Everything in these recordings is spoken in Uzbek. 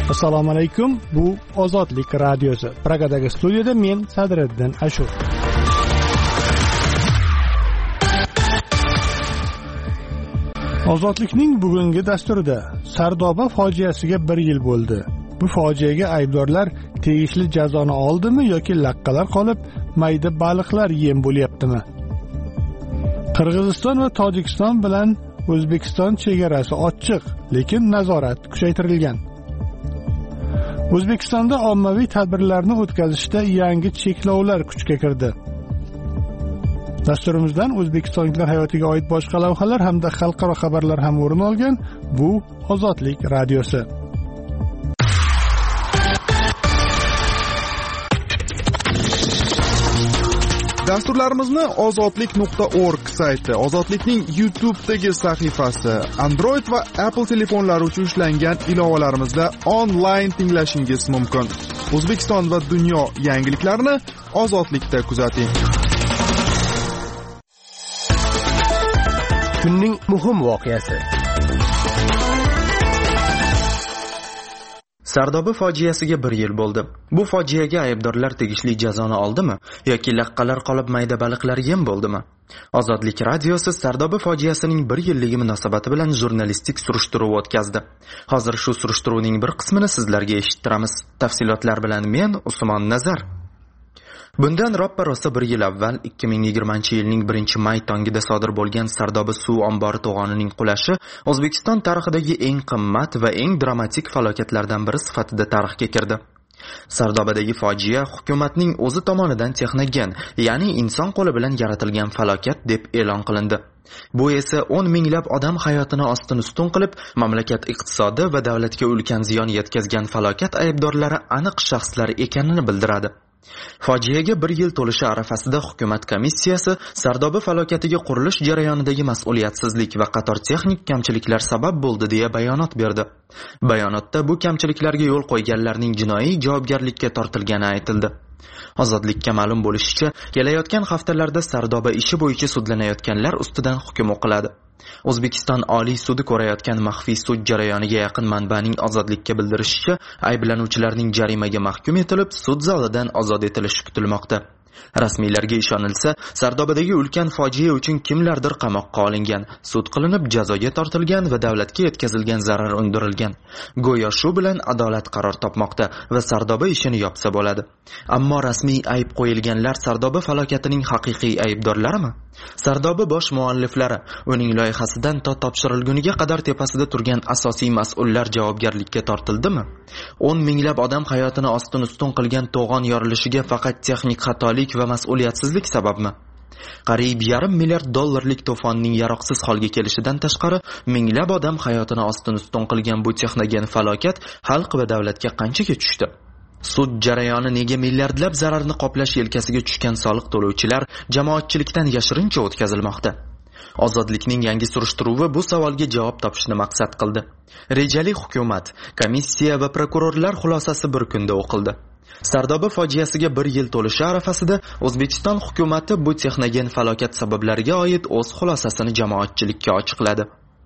Assalomu alaykum. Bu Ozodlik radiosi. Pragadagi studiyada men Sadriddin Ashur. Ozodlikning bugungi dasturida Sardoba fojiasiga 1 yil bo'ldi. Bu fojiaga aybdorlar tegishli jazoni oldimi yoki laqqalar qolib, mayda baliqlar yem bo'lyaptimi? Qirg'iziston va Tojikiston bilan O'zbekiston chegarasi ochiq, lekin nazorat kuchaytirilgan. O'zbekistonda ommaviy tadbirlarni o'tkazishda yangi cheklovlar kuchga kirdi. Dasturimizdan O'zbekistonliklar hayotiga oid boshqa lavhalar hamda xalqaro xabarlar ham o'rin olgan. Bu Ozodlik radiosi. Dasturlarimizni ozodlik.org sayti, Ozodlikning YouTube'dagi sahifasi, Android va Apple telefonlari uchun ishlangan ilovalarimizda onlayn tinglashingiz mumkin. O'zbekiston va dunyo yangiliklarini Ozodlikda kuzating. Kunning muhim voqeasi. Sardoba fojiasiga 1 yil bo'ldi. Bu fojiaga aybdorlar tegishli jazoni oldimi yoki laqqalar qolib mayda baliqlar yem bo'ldimi? Ozodlik radiosi Sardoba fojiasining 1 yilligi munosabati bilan jurnalistik surishtiruv o'tkazdi. Hozir shu surishtiruvning bir qismini sizlarga eshittiramiz. Tafsilotlar bilan men Usmon Nazar. Bundan roppa-rosa 1 yil avval 2020-yilning 1-may tongida sodir bo'lgan Sardoba suv ombori to'g'onining qulashi O'zbekiston tarixidagi eng qimmat va eng dramatik falokatlardan biri sifatida tarixga kirdi. Sardobadagi fojia hukumatning o'zi tomonidan texnogen, ya'ni inson qo'li bilan yaratilgan falokat deb e'lon qilindi. Bu esa 10 minglab odam hayotini ostin ustun qilib, mamlakat iqtisodi va davlatga ulkan ziyon yetkazgan falokat aybdorlari aniq shaxslar ekanini bildiradi. Fojiaga 1 yil to'lishi arafasida hukumat komissiyasi Sardoba falokatiga qurilish jarayonidagi mas'uliyatsizlik va qator texnik kamchiliklar sabab bo'ldi deya bayonot berdi. Bayonotda bu kamchiliklarga yo'l qo'yganlarning jinoiy javobgarlikka tortilgani aytildi. Ozodlikka ma'lum bo'lishicha, kelayotgan haftalarda Sardoba ishi bo'yicha sudlanayotganlar ustidan hukm o'qiladi. O'zbekiston Oliy sudi ko'rayotgan maxfiy sud jarayoniga yaqin manbaning Ozodlikka bildirishicha, ayblanuvchilarning jarimaga mahkum etilib, sud zalidan ozod etilishi kutilmoqda. Rasmiylarga ishonilsa, Sardobadagi ulkan fojia uchun kimlardir qamoqqa olingan, sud qilinib jazoga tortilgan va davlatga yetkazilgan zarar undirilgan. Go'yo shu bilan adolat qaror topmoqda va Sardoba ishini yopsa bo'ladi. Ammo rasmiy ayb qo'yilganlar Sardoba falokatining haqiqiy aybdorlarimi? Sardoba bosh mualliflari, uning loyihasidan to topshirilguniga qadar tepasida turgan asosiy mas'ullar javobgarlikka tortildimi? 10 minglab odam hayotini ostin ustun qilgan to'g'on yorilishiga faqat texnik xatolik va mas'uliyatsizlik sababmi? Qariyb $500 milliard to'fonning yaroqsiz holga kelishidan tashqari, minglab odam hayotini ostin ustun qilgan bu texnogen falokat xalq va davlatga qanchaga tushdi? Sud jarayoni nega milliardlab zararni qoplash yelkasiga tushgan soliq to'lovchilar jamoatchilikdan yashirincha o'tkazilmoqda? Ozodlikning yangi surishtiruvi bu savolga javob topishni maqsad qildi. Rejali hukumat, komissiya va prokurorlar xulosasi bir kunda o'qildi. Sardoba fojiasiga 1 yil to'lishi arafasida O'zbekiston hukumati bu texnogen falokat sabablariga oid o'z xulosasini jamoatchilikka ochiqladi.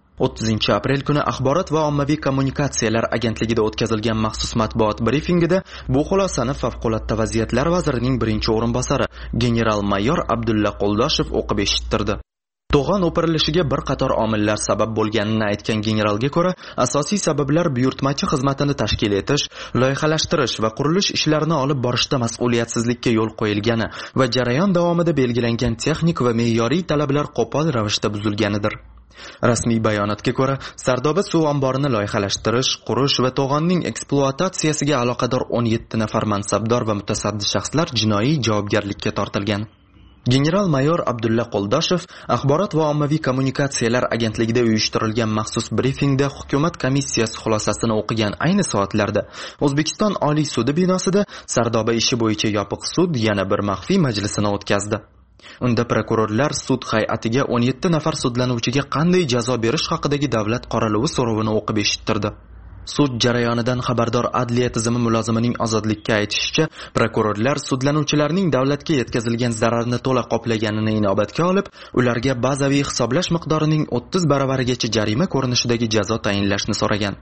30 aprel kuni Axborot va ommaviy kommunikatsiyalar agentligida o'tkazilgan maxsus matbuot brifingida bu xulosani favqulodda vaziyatlar vazirining birinchi o'rinbosari general-mayor Abdulla Qo'ldoshev o'qib eshittirdi. To'g'on o'pirilishiga bir qator omillar sabab bo'lganini aytgan generalga ko'ra, asosiy sabablar buyurtmachi xizmatini tashkil etish, loyihalashtirish va qurilish ishlarini olib borishda mas'uliyatsizlikka yo'l qo'yilgani va jarayon davomida belgilangan texnik va me'yoriy talablar qo'pol ravishda buzilganidir. Rasmiy bayonotga ko'ra, Sardoba suv omborini loyihalashtirish, qurish va to'g'onning ekspluatatsiyasiga aloqador 17 nafar mansabdor va mutasaddi shaxslar jinoiy javobgarlikka tortilgan. General-mayor Abdulla Qo'ldoshev Axborot va ommaviy kommunikatsiyalar agentligida uyushtirilgan maxsus brifingda hukumat komissiyasi xulosasini o'qigan ayni soatlarda O'zbekiston Oliy sudi binosida Sardoba ishi bo'yicha yopiq sud yana bir maxfiy majlisini o'tkazdi. Unda prokurorlar sud hay'atiga 17 nafar sudlanuvchiga qanday jazo berish haqidagi davlat qoraluvi so'rovini o'qib eshittirdi. Sud jarayonidan xabardor adliya tizimi mulozimining Ozodlikka aytishicha, prokurorlar sudlanuvchilarning davlatga yetkazilgan zararni to'la qoplaganini inobatga olib, ularga bazaviy hisoblash miqdorining 30 baravarigacha jarima ko'rinishidagi jazo tayinlashni so'ragan.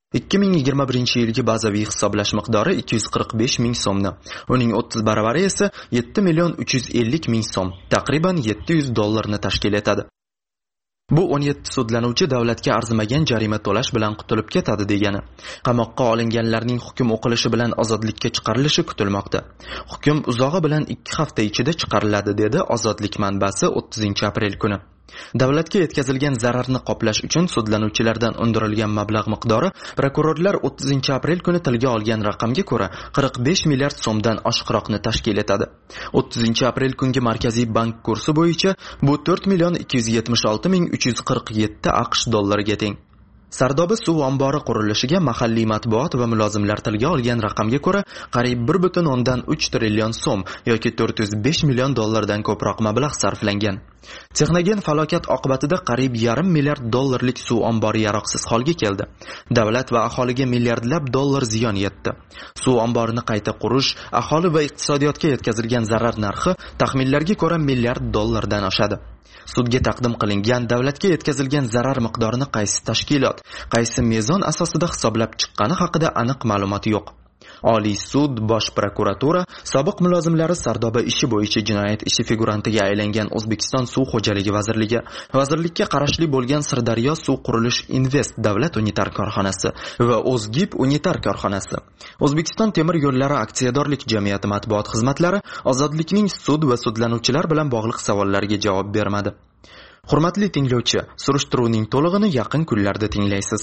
2021 yilgi bazaviy hisoblash miqdori 245 ming so'mni, uning 30 baravari esa 7 million 350 ming so'm, taqriban $700 tashkil etadi. Bu 17 sudlanuvchi davlatga arzimagan jarima to'lash bilan qutulib ketadi degani. Qamoqqa olinganlarning hukm o'qilishi bilan ozodlikka chiqarilishi kutilmoqda. Hukm uzog'i bilan 2 hafta ichida chiqariladi, dedi Ozodlik manbasi 30-aprel kuni. Davlatga yetkazilgan zararni qoplash uchun sudlanuvchilardan undirilgan mablag' miqdori prokurorlar 30-aprel kuni tilga olgan raqamga ko'ra 45 milliard so'mdan oshiqroqni tashkil etadi. 30-aprel kungi Markaziy bank kursi bo'yicha bu 4 million 276 ming 347 AQSh dollariga teng. Sardoba suv ombori qurilishiga mahalliy matbuot va mulozimlar tilga olgan raqamga ko'ra qariyb 1.3 trillion so'm yoki 405 million dollardan ko'proq mablag' sarflangan. Texnogen falokat oqibatida qariyb $0,5 milliard suv ombori yaroqsiz holga keldi. Davlat va aholiga milliardlab dollar ziyon yetdi. Suv omborini qayta qurish, aholi va iqtisodiyotga yetkazilgan zarar narxi taxminlarga ko'ra $1 milliard dan oshadi. Sudga taqdim qilingan davlatga yetkazilgan zarar miqdorini qaysi tashkilot, qaysi mezon asosida hisoblab chiqqani haqida aniq ma'lumot yo'q. Oliy sud, Bosh prokuratura, sobiq mulozimlari Sardoba ishi bo'yicha jinoyat ishi figurantiga aylangan O'zbekiston suv xo'jaligi vazirligi, vazirlikka qarashli bo'lgan Sirdaryo suv qurilish invest davlat unitar korxonasi va O'zgib unitar korxonasi, O'zbekiston temir yo'llari aksiyadorlik jamiyati matbuot xizmatlari ozodlikning sud va sudlanuvchilar bilan bog'liq savollarga javob bermadi. Hurmatli tinglovchi, surishtiruvning to'lig'ini yaqin kunlarda tinglaysiz.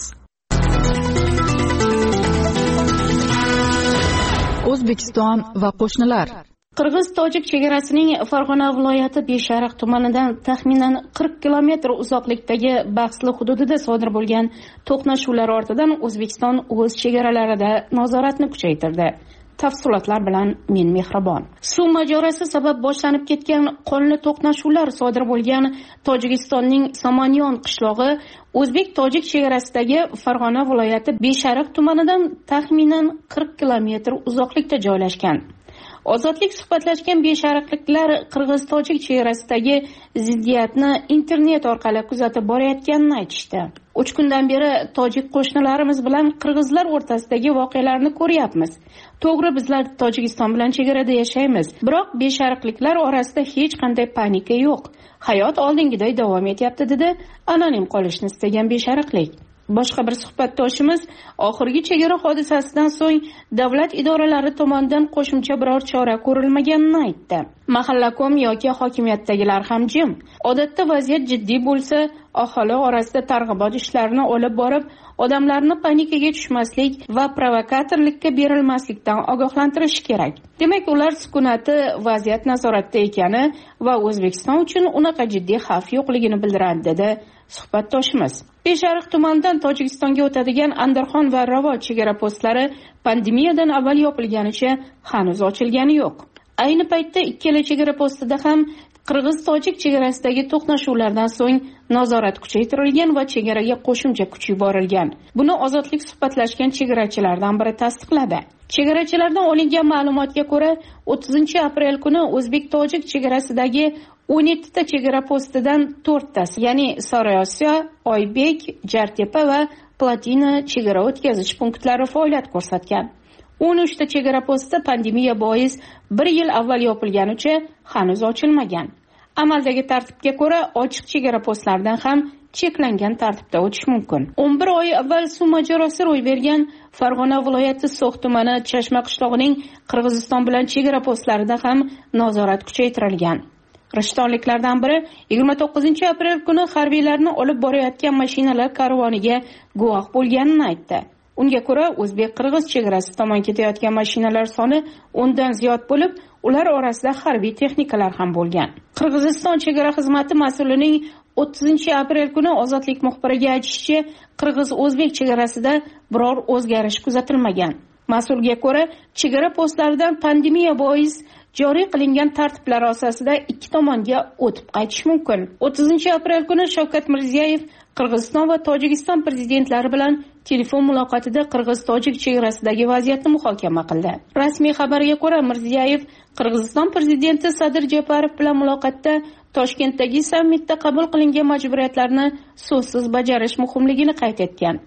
O'zbekiston va qo'shnilar. Qirg'iz-tojik chegarasining Farg'ona viloyati Beshariq tumanidan taxminan 40 kilometr uzoqlikdagi bahsli hududida sodir bo'lgan to'qnashuvlar ortidan O'zbekiston o'z chegaralarida nazoratni kuchaytirdi. Tafsilotlar bilan men Mehribon. Suv mojarosi sabab boshlanib ketgan qonli to'qnashuvlar sodir bo'lgan Tojikistonning Samanyon qishlog'i O'zbek-tojik chegarasidagi Farg'ona viloyati Beshariq tumanidan taxminan 40 kilometr uzoqlikda joylashgan. Ozodlik suhbatlashgan beshariqliklar Qirg'iz-tojik chegarasidagi ziddiyatni internet orqali kuzatib borayotganini aytishdi. 3 kundan beri tojik qo'shnilarimiz bilan qirg'izlar o'rtasidagi voqealarni ko'ryapmiz. To'g'ri, bizlar Tojikiston bilan chegarada yashaymiz, biroq beshariqliklar orasida hech qanday panika yo'q. Hayot oldingiday davom etyapti, dedi anonim qolishni istagan beshariqlik. Boshqa bir suhbatdoshimiz oxirgi chegara hodisasidan so'ng davlat idoralari tomonidan qo'shimcha biror chora ko'rilmaganini aytdi. Mahallakom yoki hokimiyatdagilar ham jim. Odatda vaziyat jiddiy bo'lsa, aholi orasida targ'ibot ishlarini olib borib, odamlarni panikaga tushmaslik va provokatorlikka berilmaslikdan ogohlantirish kerak. Demak, ular sukunati vaziyat nazoratda ekani va O'zbekiston uchun unaqa jiddiy xavf yo'qligini bildiradi, dedi suhbatdoshimiz. Beshariq tumanidan Tojikistonga o'tadigan Andarxon va Ravot chegara postlari pandemiyadan avval yopilganicha hanuz ochilgani yo'q. Ayni paytda ikkala chegara postida ham Qirg'iz-tojik chegarasidagi to'qnashuvlardan so'ng nazorat kuchaytirilgan va chegaraga qo'shimcha kuch yuborilgan. Buni ozodlik suhbatlashgan chegarachilardan biri tasdiqladi. Chegarachilardan olingan ma'lumotga ko'ra, 30-aprel kuni O'zbek-tojik chegarasidagi 17 ta chegara postidan 4 tasi, ya'ni Sariosiyo, Oybek, Jartepa va Platina chegara o'tkazish punktlari faoliyat ko'rsatgan. 13 ta chegara posti pandemiya bois 1 yil avval yopilganicha hanuz ochilmagan. Amaldagi tartibga ko'ra ochiq chegara postlaridan ham cheklangan tartibda o'tish mumkin. 11 oy avval suv mojarosi ro'y bergan Farg'ona viloyati So'x tumani Chashma qishlog'ining Qirg'iziston bilan chegara postlarida ham nazorat kuchaytirilgan. Rishtonliklardan biri 29-aprel kuni harbiylarni olib borayotgan mashinalar karvoniga guvoh bo'lganini aytdi. Unga ko'ra, o'zbek-qirg'iz chegarasi tomon ketayotgan mashinalar soni 10 dan ziyod bo'lib, ular orasida harbiy texnikalar ham bo'lgan. Qirg'iziston chegara xizmati mas'ulining 30-aprel kuni Ozodlik muxbiriga aytishicha, qirg'iz-o'zbek chegarasida biror o'zgarish kuzatilmagan. Mas'ulga ko'ra, chegara postlaridan pandemiya bois joriy qilingan tartiblar asosida ikki tomonga o'tib qaytish mumkin. 30-aprel kuni Shavkat Mirziyoyev Qirg'iziston va Tojikiston prezidentlari bilan telefon muloqotida Qirg'iz-tojik chegarasidagi vaziyatni muhokama qildi. Rasmiy xabarga ko'ra, Mirziyoyev Qirg'iziston prezidenti Sadir Japarov bilan muloqotda Toshkentdagi sammitda qabul qilingan majburiyatlarni so'zsiz bajarish muhimligini qayd etgan.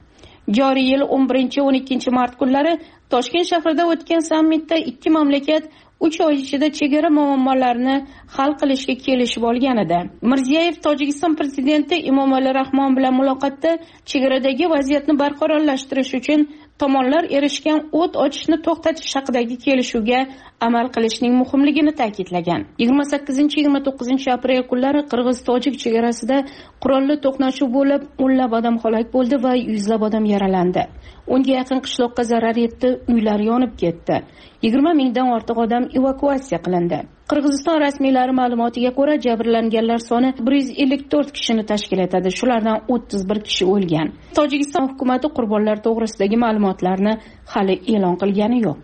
Joriy yil 11-12 mart kunlari Toshkent shahrida o'tgan sammitda ikki mamlakat 3 oy ichida chegara muammolarini hal qilishga kelishib olgan edi. Mirziyoyev Tojikiston prezidenti Emomali Rahmon bilan muloqotda chegaradagi vaziyatni barqarorlashtirish uchun tomonlar erishgan o't ochishni to'xtatish haqidagi kelishuvga amal qilishning muhimligini ta'kidlagan. 28-29 aprel kunlari Qirg'iz-Tojik chegarasida qurolli to'qnashuv bo'lib, o'nlab odam halok bo'ldi va yuzlab odam yaralandi. 10 ga yaqin qishloqqa zarar yetdi, uylar yonib ketdi. 20 mingdan ortiq odam evakuatsiya qilindi. Qirg'iziston rasmiylari ma'lumotiga ko'ra, jabrlanganlar soni 154 kishini tashkil etadi. Shulardan 31 kishi o'lgan. Tojikiston hukumati qurbonlar to'g'risidagi ma'lumotlarni hali e'lon qilgani yo'q.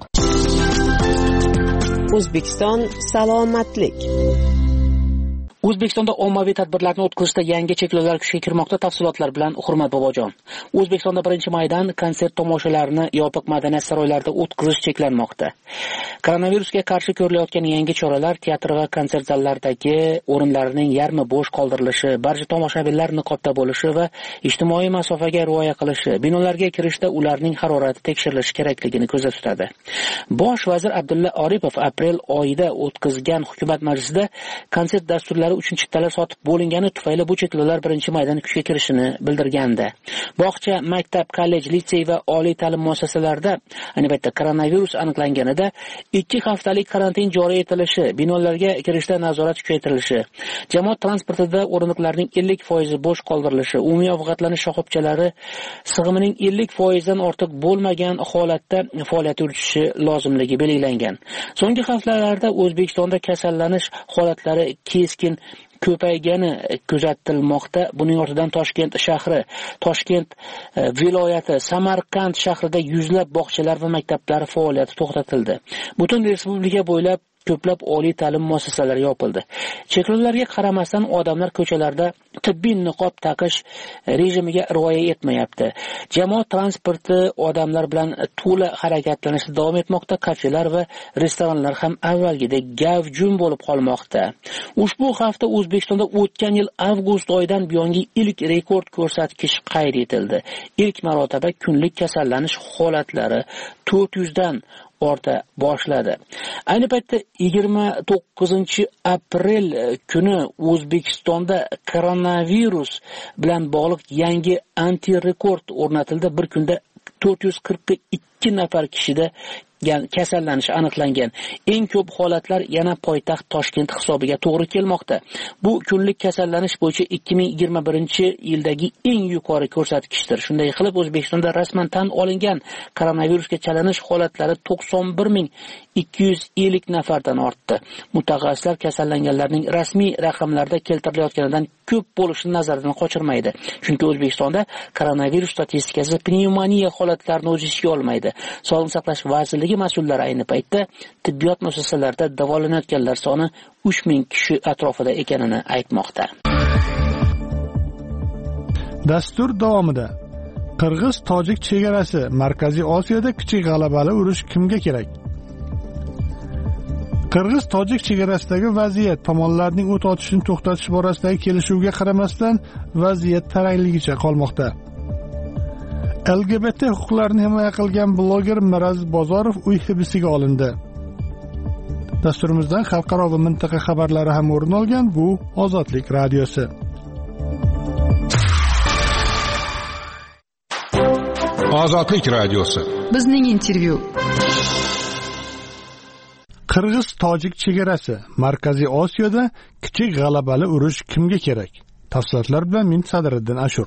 O'zbekiston salomatlik. O'zbekistonda ommaviy tadbirlarni o'tkazishda yangi cheklovlar kuchga kirmoqda. Tafsilotlar bilan Hurmat Bobojon. O'zbekistonda 1-maydan konsert tomoshalarini yopiq madaniyat saroylarida o'tkazish cheklanmoqda. Koronavirusga qarshi ko'rilayotgan yangi choralar teatr va konsert zallaridagi o'rinlarning yarmi bo'sh qoldirilishi, barcha tomoshabinlar niqobda bo'lishi va ijtimoiy masofaga rioya qilishi, binolarga kirishda ularning harorati tekshirilishi kerakligini ko'zda tutadi. Bosh vazir Abdulla Oripov aprel oyida o'tkazgan hukumat majlisida konsert dasturlari uchun chiptalar sotib bo'lingani tufayli bu cheklovlar 1-maydan kuchga kirishini bildirgandi. Bog'cha, maktab, kollej, litsey va oliy ta'lim muassasalarida ayni paytda koronavirus aniqlanganida 2 haftalik karantin joriy etilishi, binolarga kirishda nazorat kuchaytirilishi, jamoat transportida o'rindiqlarning 50% bo'sh qoldirilishi, umumiy ovqatlanish shoxobchalari sig'imining 50% dan ortiq bo'lmagan holatda faoliyat yuritishi lozimligi belgilangan. So'nggi haftalarda O'zbekistonda kasallanish holatlari keskin ko'paygani kuzatilmoqda. Buning ortidan Toshkent shahri, Toshkent viloyati, Samarqand shahrida yuzlab bog'chalar va maktablar faoliyati to'xtatildi. Butun respublika bo'ylab ko'plab oliy ta'lim muassasalari yopildi. Cheklovlarga qaramasdan odamlar ko'chalarda tibbiy niqob taqish rejimiga rioya etmayapti. Jamoat transporti odamlar bilan to'la harakatlanishda davom etmoqda. Kafelar va restoranlar ham avvalgidek gavjum bo'lib qolmoqda. Ushbu hafta O'zbekistonda o'tgan yil avgust oyidan buyongi ilk rekord ko'rsatkich qayd etildi. Ilk marotaba kunlik kasallanish holatlari 400 dan orta boshladi. Ayni paytda 29-aprel kuni O'zbekistonda koronavirus bilan bog'liq yangi antirekord o'rnatildi. Bir kunda 442 nafar kishida kasallanish aniqlangan. Eng ko'p holatlar yana poytaxt Toshkent hisobiga to'g'ri kelmoqda. Bu kunlik kasallanish bo'yicha 2021-yildagi eng yuqori ko'rsatkichdir. Shunday qilib O'zbekistonda rasman tan olingan koronavirusga chalinish holatlari 91.250 nafardan ortdi. Mutaxassislar kasallanganlarning rasmiy raqamlarda keltirilayotganidan ko'p bo'lishini nazardan qochirmaydi. Chunki O'zbekistonda koronavirus statistikasi pnevmoniya holatlarini o'z ichiga olmaydi. Sog'liqni saqlash vazirligi mas'ullari ayni paytda tibbiyot muassasalarida davolanayotganlar soni 3000 kishi atrofida ekanini aytmoqda. Dastur davomida Qirg'iz-Tojik chegarasi Markaziy Osiyoda kichik g'alabali urush kimga kerak? Qirg'iz-Tojik chegarasidagi vaziyat tomonlarning o't ochishni to'xtatish borasidagi kelishuvga qaramasdan vaziyat tarangligicha qolmoqda. LGBT huquqlarini himoya qilgan bloger Miraz Bozorov uy hibsiga olindi. Dasturimizdan xalqaro va mintaqa xabarlari ham o'rin olgan. Bu Ozodlik radiosi. Ozodlik radiosi. Bizning intervyu. Qirg'iz-Tojik chegarasi Markaziy Osiyoda kichik g'alabali urush kimga kerak? Tafsilotlar bilan men Sadriddin Ashur.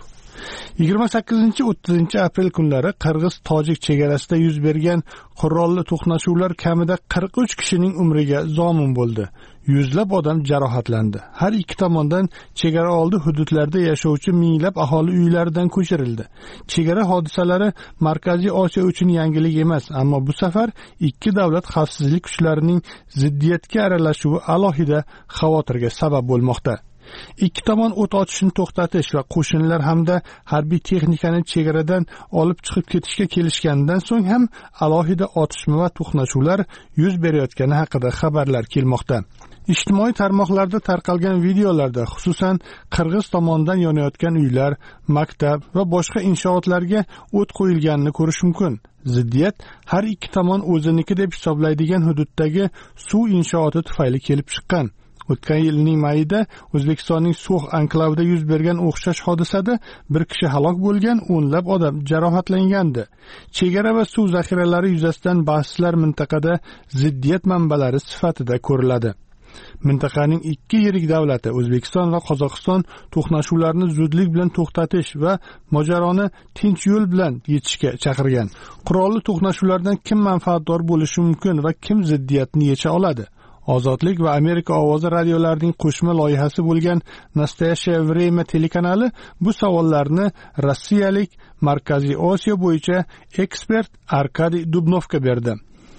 28-30 aprel kunlari Qirg'iz-Tojik chegarasida yuz bergan qurolli to'qnashuvlar kamida 43 kishining umriga zomin bo'ldi. Yuzlab odam jarohatlandi. Har ikki tomondan chegara oldi hududlarda yashovchi minglab aholi uylaridan ko'chirildi. Chegara hodisalari Markaziy Osiyo uchun yangilik emas, ammo bu safar ikki davlat xavfsizlik kuchlarining ziddiyatga aralashuvi alohida xavotirga sabab bo'lmoqda. Ikki tomon o't ochishni to'xtatish va qo'shinlar hamda harbiy texnikani chegaradan olib chiqib ketishga kelishganidan so'ng ham alohida otishma va to'qnashuvlar yuz berayotgani haqida xabarlar kelmoqda. Ijtimoiy tarmoqlarda tarqalgan videolarda xususan qirg'iz tomonidan yonayotgan uylar, maktab va boshqa inshootlarga o't qo'yilganini ko'rish mumkin. Ziddiyat har ikki tomon o'ziniki deb hisoblaydigan hududdagi suv inshooti tufayli kelib chiqqan. O'tgan yilning mayida O'zbekistonning So'x anklavida yuz bergan o'xshash hodisada bir kishi halok bo'lgan, o'nlab odam jarohatlangandi. Chegara va suv zaxiralari yuzasidan bahslar mintaqada ziddiyat manbalari sifatida ko'riladi. Mintaqaning ikki yirik davlati O'zbekiston va Qozog'iston to'qnashuvlarni zudlik bilan to'xtatish va mojaroni tinch yo'l bilan yechishga chaqirgan. Qurolli to'qnashuvlardan kim manfaatdor bo'lishi mumkin va kim ziddiyatni yecha oladi? Ozodlik va Amerika ovozi radiolarining qo'shma loyihasi bo'lgan Nastoyashaya Vremya telekanali bu savollarni rossiyalik Markaziy Osiyo bo'yicha ekspert Arkadiy Dubnovga berdi.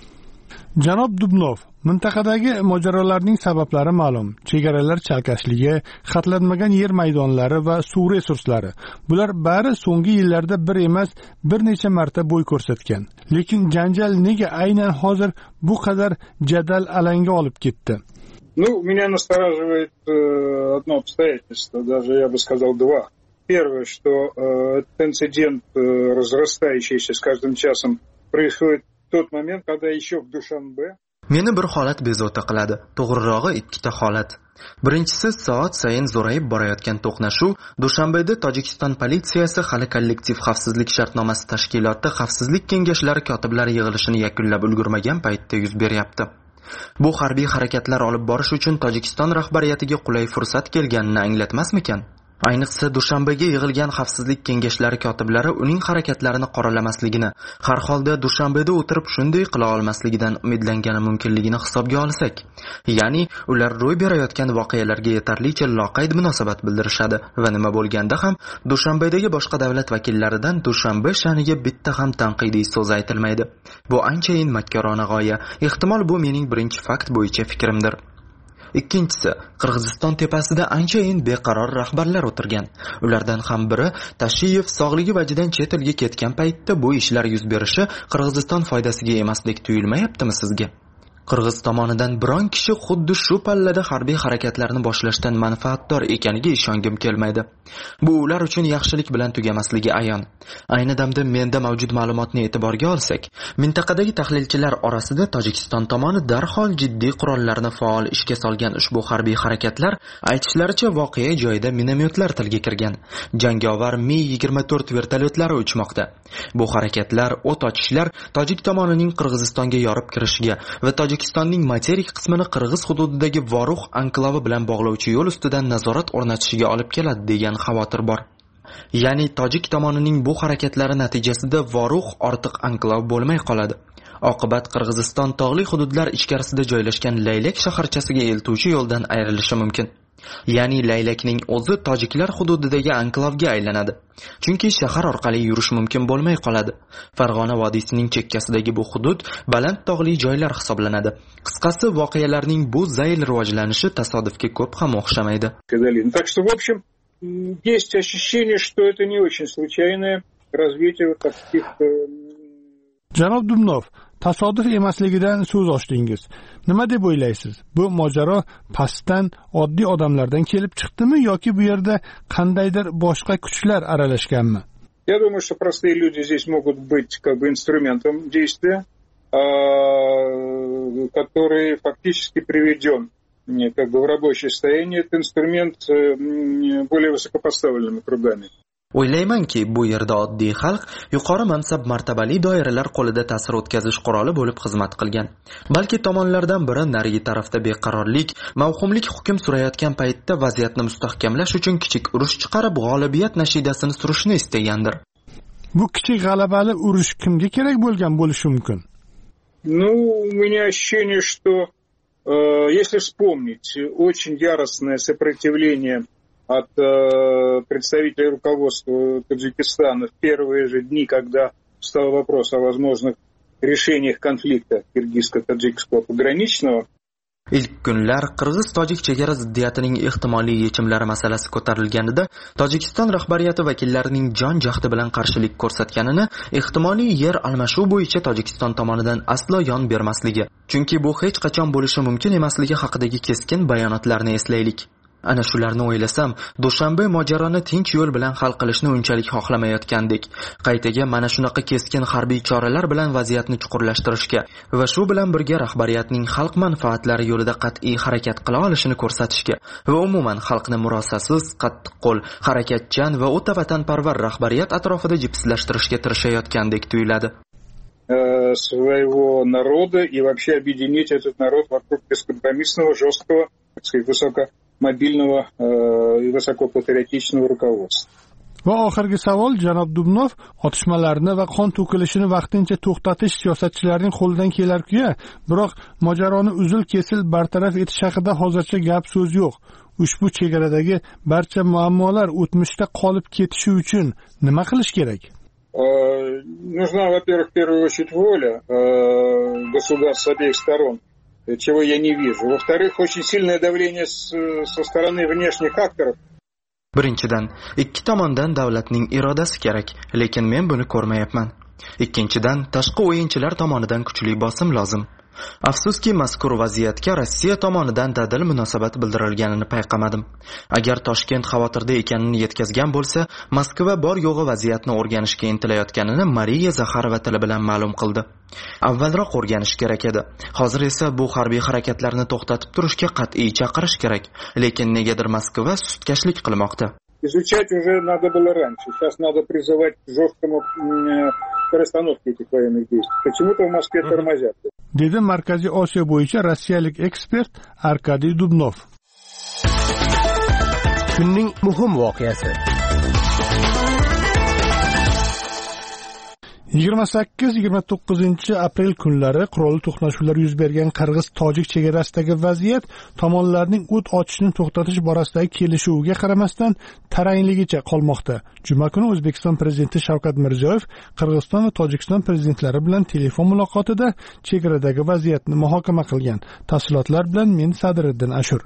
Janob Dubnov, mintaqadagi mojarolarning sabablari ma'lum. Chegaralar chalkashligi, xatlanmagan yer maydonlari va suv resurslari. Bular bari so'nggi yillarda bir emas, bir necha marta bo'y ko'rsatgan. Lekin janjal nega aynan hozir bu qadar jadal alanga olib ketdi? Меня настораживает одно обстоятельство, даже я бы сказал два. Первое, что этот инцидент, разрастающийся с каждым часом, происходит в тот момент, когда еще в Душанбе. Meni bir holat bezovta qiladi. To'g'rirog'i ikkita holat. Birinchisi, soat sayin zo'rayib borayotgan to'qnashuv Dushanbeda Tojikiston politsiyasi hali kollektiv xavfsizlik shartnomasi tashkiloti xavfsizlik kengashlari kotiblari yig'ilishini yakunlab ulgurmagan paytda yuz beryapti. Bu harbiy harakatlar olib borish uchun Tojikiston rahbariyatiga qulay fursat kelganini anglatmasmikan? Ayniqsa Dushanbega yig'ilgan xavfsizlik kengashlari kotiblari uning harakatlarini qoralamasligini, har holda Dushanbeda o'tirib shunday qila olmasligidan umidlangani mumkinligini hisobga olsak, ya'ni ular ro'y berayotgan voqealarga yetarlicha loqayd munosabat bildirishadi va nima bo'lganda ham Dushanbedagi boshqa davlat vakillaridan Dushanbe sha'niga bitta ham tanqidiy so'z aytilmaydi. Bu anchayin makkorona g'oya. Ehtimol bu mening birinchi fakt bo'yicha fikrimdir. Ikkinchisi, Qirg'iziston tepasida anchayin beqaror rahbarlar o'tirgan. Ulardan ham biri Tashiyev sog'ligi vajidan chet elga ketgan paytda bu ishlar yuz berishi Qirg'iziston foydasiga emasdek tuyulmayaptimi sizga? Qirg'iz tomonidan biron kishi xuddi shu pallada harbiy harakatlarni boshlashdan manfaatdor ekaniga ishongim kelmaydi. Bu ular uchun yaxshilik bilan tugamasligi ayon. Ayni damda menda mavjud ma'lumotni e'tiborga olsak, mintaqadagi tahlilchilar orasida Tojikiston tomoni darhol jiddiy qurollarni faol ishga solgan ushbu harbiy harakatlar aytishlaricha voqea joyida minomyotlar tilga kirgan. Jangovar Mi-24 vertolyotlari uchmoqda. Bu harakatlar, o't ochishlar Tojik tomonining Qirg'izistonga yorib kirishiga va Tojikistonning materik qismini Qirg'iz hududidagi Vorux anklavi bilan bog'lovchi yo'l ustidan nazorat o'rnatishiga olib keladi degan xavotir bor. Ya'ni Tojik tomonining bu harakatlari natijasida Vorux ortiq anklav bo'lmay qoladi. Oqibat Qirg'iziston tog'li hududlar ichkarisida joylashgan Laylak shaharchasiga eltuvchi yo'ldan ayrilishi mumkin. Ya'ni Laylakning o'zi tojiklar hududidagi anklavga aylanadi. Chunki shahar orqali yurish mumkin bo'lmay qoladi. Farg'ona vodiysining chekkasidagi bu hudud baland tog'li joylar hisoblanadi. Qisqasi, voqealarning bu zayl rivojlanishi tasodifga ko'p ham o'xshamaydi. Так что, в общем, есть ощущение, что это не очень случайное развитие вот таких. Janob Dubnov, tasodif emasligidan so'z ochdingiz. Nima deb o'ylaysiz? Bu mojaro pastdan oddiy odamlardan kelib chiqdimi yoki bu yerda qandaydir boshqa kuchlar aralashganmi? Я думаю, что простые люди здесь могут быть как бы инструментом действия, который фактически приведен как бы в рабочее состояние. Этот инструмент более высокопоставленными кругами. O'ylaymanki, bu yerda oddiy xalq yuqori mansab martabali doiralar qo'lida ta'sir o'tkazish quroli bo'lib xizmat qilgan. Balki tomonlardan biri narigi tarafda beqarorlik, mavhumlik hukm surayotgan paytda vaziyatni mustahkamlash uchun kichik urush chiqarib g'olibiyat nashidasini surishni istagandir. Bu kichik g'alabali urush kimga kerak bo'lgan bo'lishi mumkin? У меня ощущение, что если вспомнить очень яростное сопротивление от представителей руководства Таджикистана в первые же дни, когда встал вопрос о возможных решениях конфликта киргизско-таджикского пограничного, Ilk kunlar Qirg'iz-Tojik chegara ziddiyatining ehtimoliy yechimlari masalasi ko'tarilganida Tojikiston rahbariyati vakillarining jon jahdi bilan qarshilik ko'rsatganini, ehtimoliy yer almashuv bo'yicha Tojikiston tomonidan aslo yon bermasligi, chunki bu hech qachon bo'lishi mumkin emasligi haqidagi keskin bayonotlarni eslaylik. Ana shularni o'ylasam, Dushanbe mojaroni tinch yo'l bilan hal qilishni unchalik xohlamayotgandek, qaytaga mana shunaqa keskin harbiy choralar bilan vaziyatni chuqurlashtirishga va shu bilan birga rahbariyatning xalq manfaatlari yo'lida qat'iy harakat qila olishini ko'rsatishga va umuman xalqni murosasiz, qattiqqo'l, harakatchan va o'ta vatanparvar rahbariyat atrofida jipslashtirishga tirishayotgandek tuyuladi. Своего народа и вообще объединить этот народ вокруг бескомпромиссного, жесткого, так сказать, высокомобильного и высокопатриотичного руководства. Va oxirgi savol, janob Dubnov, otishmalarni va qon to'kilishini vaqtincha to'xtatish siyosatchilarning qo'lidan kelar-ku, biroq mojaroni uzil-kesil bartaraf etish haqida hozircha gap so'z yo'q. Ushbu chegaradagi barcha muammolar o'tmishda qolib ketishi uchun nima qilish kerak? Нужна, во-первых, в первую очередь воля государств с обеих сторон, чего я не вижу. Во-вторых, очень сильное давление со стороны внешних акторов. Birinchidan, ikki tomondan davlatning irodasi kerak, lekin men buni ko'rmayapman. Ikkinchidan, tashqi o'yinchilar tomonidan kuchli bosim lozim. Afsuski, mazkur vaziyatga Rossiya tomonidan dadil munosabat bildirilganini payqamadim. Agar Toshkent xavotirda ekanini yetkazgan bo'lsa, Moskva bor yo'g'i vaziyatni o'rganishga intilayotganini Mariya Zaxarova tili bilan ma'lum qildi. Avvalroq o'rganish kerak edi. Hozir esa bu harbiy harakatlarni to'xtatib turishga qat'iy chaqirish kerak, lekin negadir Moskva sustkashlik qilmoqda. Изучать уже надо было раньше. Сейчас надо призывать к жесткому перестановке этих военных действий. Почему-то в Москве тормозят. Dedi Markaziy Osiyo bo'yicha rossiyalik ekspert Arkadiy Dubnov. Kunning muhim voqeasi. 28-29 aprel kunlari qurolli to'qnashuvlar yuz bergan Qirg'iz-Tojik chegarasidagi vaziyat tomonlarning o't ochishni to'xtatish borasidagi kelishuviga qaramasdan tarangligicha qolmoqda. Juma kuni O'zbekiston prezidenti Shavkat Mirziyoyev Qirg'iziston va Tojikiston prezidentlari bilan telefon muloqotida chegaradagi vaziyatni muhokama qilgan. Tafsilotlar bilan men Sadriddin Ashur.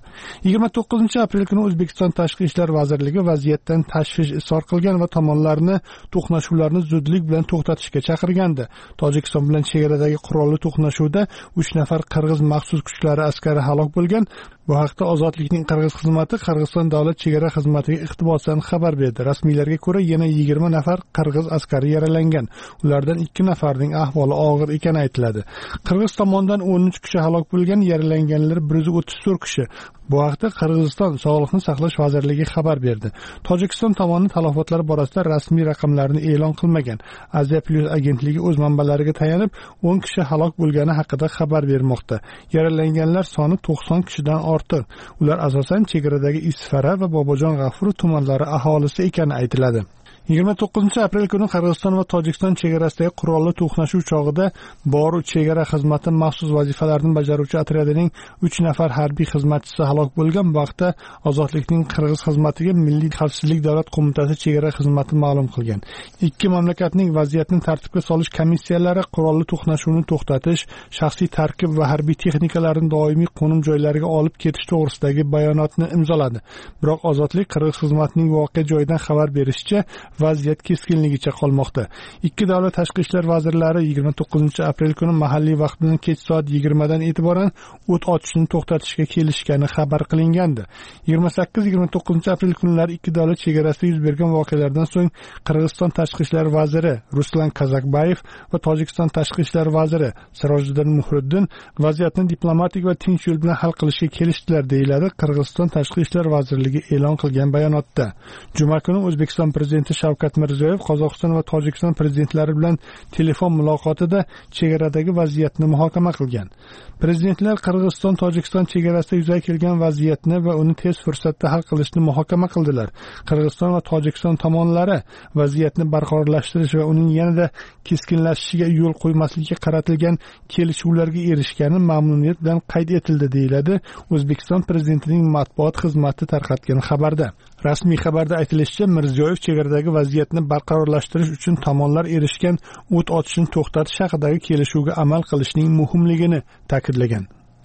29 aprel kuni O'zbekiston Tashqi ishlar vazirligi vaziyatdan tashvish izhor qilgan va tomonlarni to'qnashuvlarni zudlik bilan to'xtatish chaqirgandi. Tojikiston bilan chegaradagi qurolli to'qnashuvda 3 nafar qirg'iz maxsus kuchlari askari halok bo'lgan. Bu haqda Ozodlikning Qirg'iz xizmati Qirg'iziston davlat chegara xizmatiga iqtibosdan xabar berdi. Rasmiylarga ko'ra, yana 20 nafar qirg'iz askari yaralangan. Ulardan 2 nafarning ahvoli og'ir ekani aytiladi. Qirg'iz tomonidan 13 kishi halok bo'lgan, yaralanganlar 134 kishi. Bu haqda Qirg'iziston Sog'liqni saqlash vazirligi xabar berdi. Tojikiston tomoni talofatlar borasida rasmiy raqamlarni e'lon qilmagan. Aziya Plus agentligi o'z manbalariga tayanib 10 kishi halok bo'lgani haqida xabar bermoqda. Yaralanganlar soni 90 kishidan ortiq. Ular asosan chegaradagi Isfara va Bobojon G'afur tumanlari aholisi ekani aytiladi. 29 aprel kuni Qirg'iziston va Tojikiston chegarasidagi qurolli to'qnashuv chog'ida Boru chegara xizmati maxsus vazifalarini bajaruvchi otryadining 3 nafar harbiy xizmatchisi halok bo'lgan. Bu haqda Ozodlikning Qirg'iz xizmatiga Milliy xavfsizlik davlat qo'mitasi chegara xizmati ma'lum qilgan. Ikki mamlakatning vaziyatni tartibga solish komissiyalari qurolli to'qnashuvni to'xtatish, shaxsiy tarkib va harbiy texnikalarni doimiy qo'nim joylariga olib ketish to'g'risidagi bayonotni imzoladi. Biroq Ozodlik Qirg'iz xizmatining voqea joyidan xabar berishicha, vaziyat keskinligicha qolmoqda. Ikki davlat tashqi ishlar vazirlari 29 aprel kuni mahalliy vaqt bilan kech soat 20 dan e'tiboran o't ochishni to'xtatishga kelishgani xabar qilingandi. 28-29 aprel kunlari ikki davlat chegarasida yuz bergan voqealardan so'ng Qirg'iziston tashqi ishlar vaziri Ruslan Kazakbayev va Tojikiston tashqi ishlar vaziri Sirojiddin Muhriddin vaziyatni diplomatik va tinch yo'l bilan hal qilishga kelishdilar, deyiladi Qirg'iziston tashqi ishlar vazirligi e'lon qilgan bayonotda. Juma kuni O'zbekiston prezidenti Shavkat Mirziyoyev Qozog'iston va Tojikiston prezidentlari bilan telefon muloqotida chegaradagi vaziyatni muhokama qilgan. Prezidentlar Qirg'iziston-Tojikiston chegarasida yuzaga kelgan vaziyatni va uni tez fursatda hal qilishni muhokama qildilar. Qirg'iziston va Tojikiston tomonlari vaziyatni barqarorlashtirish va uning yanada keskinlashishiga yo'l qo'ymaslikka qaratilgan kelishuvlarga erishgani mamnuniyat bilan qayd etildi, deyiladi O'zbekiston prezidentining matbuot xizmati tarqatgan xabarda. Rasmiy xabarda aytilishicha, Mirziyoyev chegaradagi vaziyatni barqarorlashtirish uchun tomonlar erishgan o't ochishni to'xtatish haqidagi kelishuvga amal qilishning muhimligini ta'kidlagan.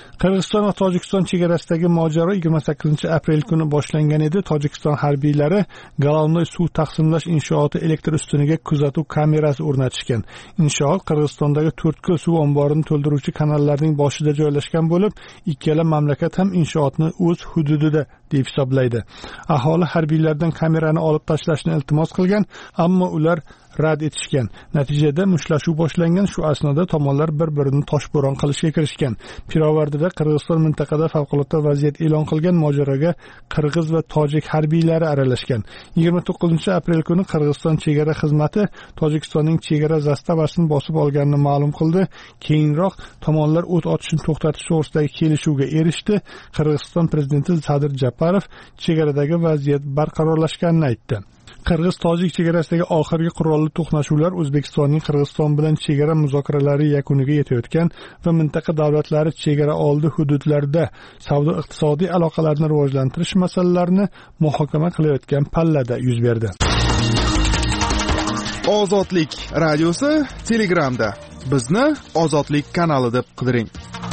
Qirg'iziston va Tojikiston chegarasidagi mojaro 28-aprel kuni boshlangan edi. Tojikiston harbiylari Galonnoy suv taqsimlash inshooti elektr ustuniga kuzatuv kamerasi o'rnatishgan. Inshoot Qirg'izistondagi To'rtko'l suv omborini to'ldiruvchi kanallarning boshida joylashgan bo'lib, ikkala mamlakat ham inshootni o'z hududida deb hisoblaydi. Aholi harbiylardan kamerani olib tashlashni iltimos qilgan, ammo ular rad etishgan. Natijada mushtlashuv boshlangan. Shu asnoda tomonlar bir-birini toshbo'ron qilishga kirishgan. Pirovardida Qirg'iziston mintaqada favqulodda vaziyat e'lon qilgan. Mojaroga qirg'iz va tojik harbiylari aralashgan. 29-aprel kuni Qirg'iziston chegara xizmati Tojikistonning chegara zastavasini bosib olganini ma'lum qildi. Keyinroq tomonlar o't ochishni to'xtatish to'g'risidagi kelishuvga erishdi. Qirg'iziston prezidenti Sadir Japarov chegaradagi vaziyat barqarorlashganini aytdi. Qirg'iz-tojik chegarasidagi oxirgi qurolli to'qnashuvlar O'zbekistonning Qirg'iziston bilan chegara muzokaralari yakuniga yetayotgan va mintaqa davlatlari chegara oldi hududlarda savdo-iqtisodiy aloqalarni rivojlantirish masalalarini muhokama qilayotgan pallada yuz berdi. Ozodlik radiosi Telegramda. Bizni Ozodlik kanali deb qidiring.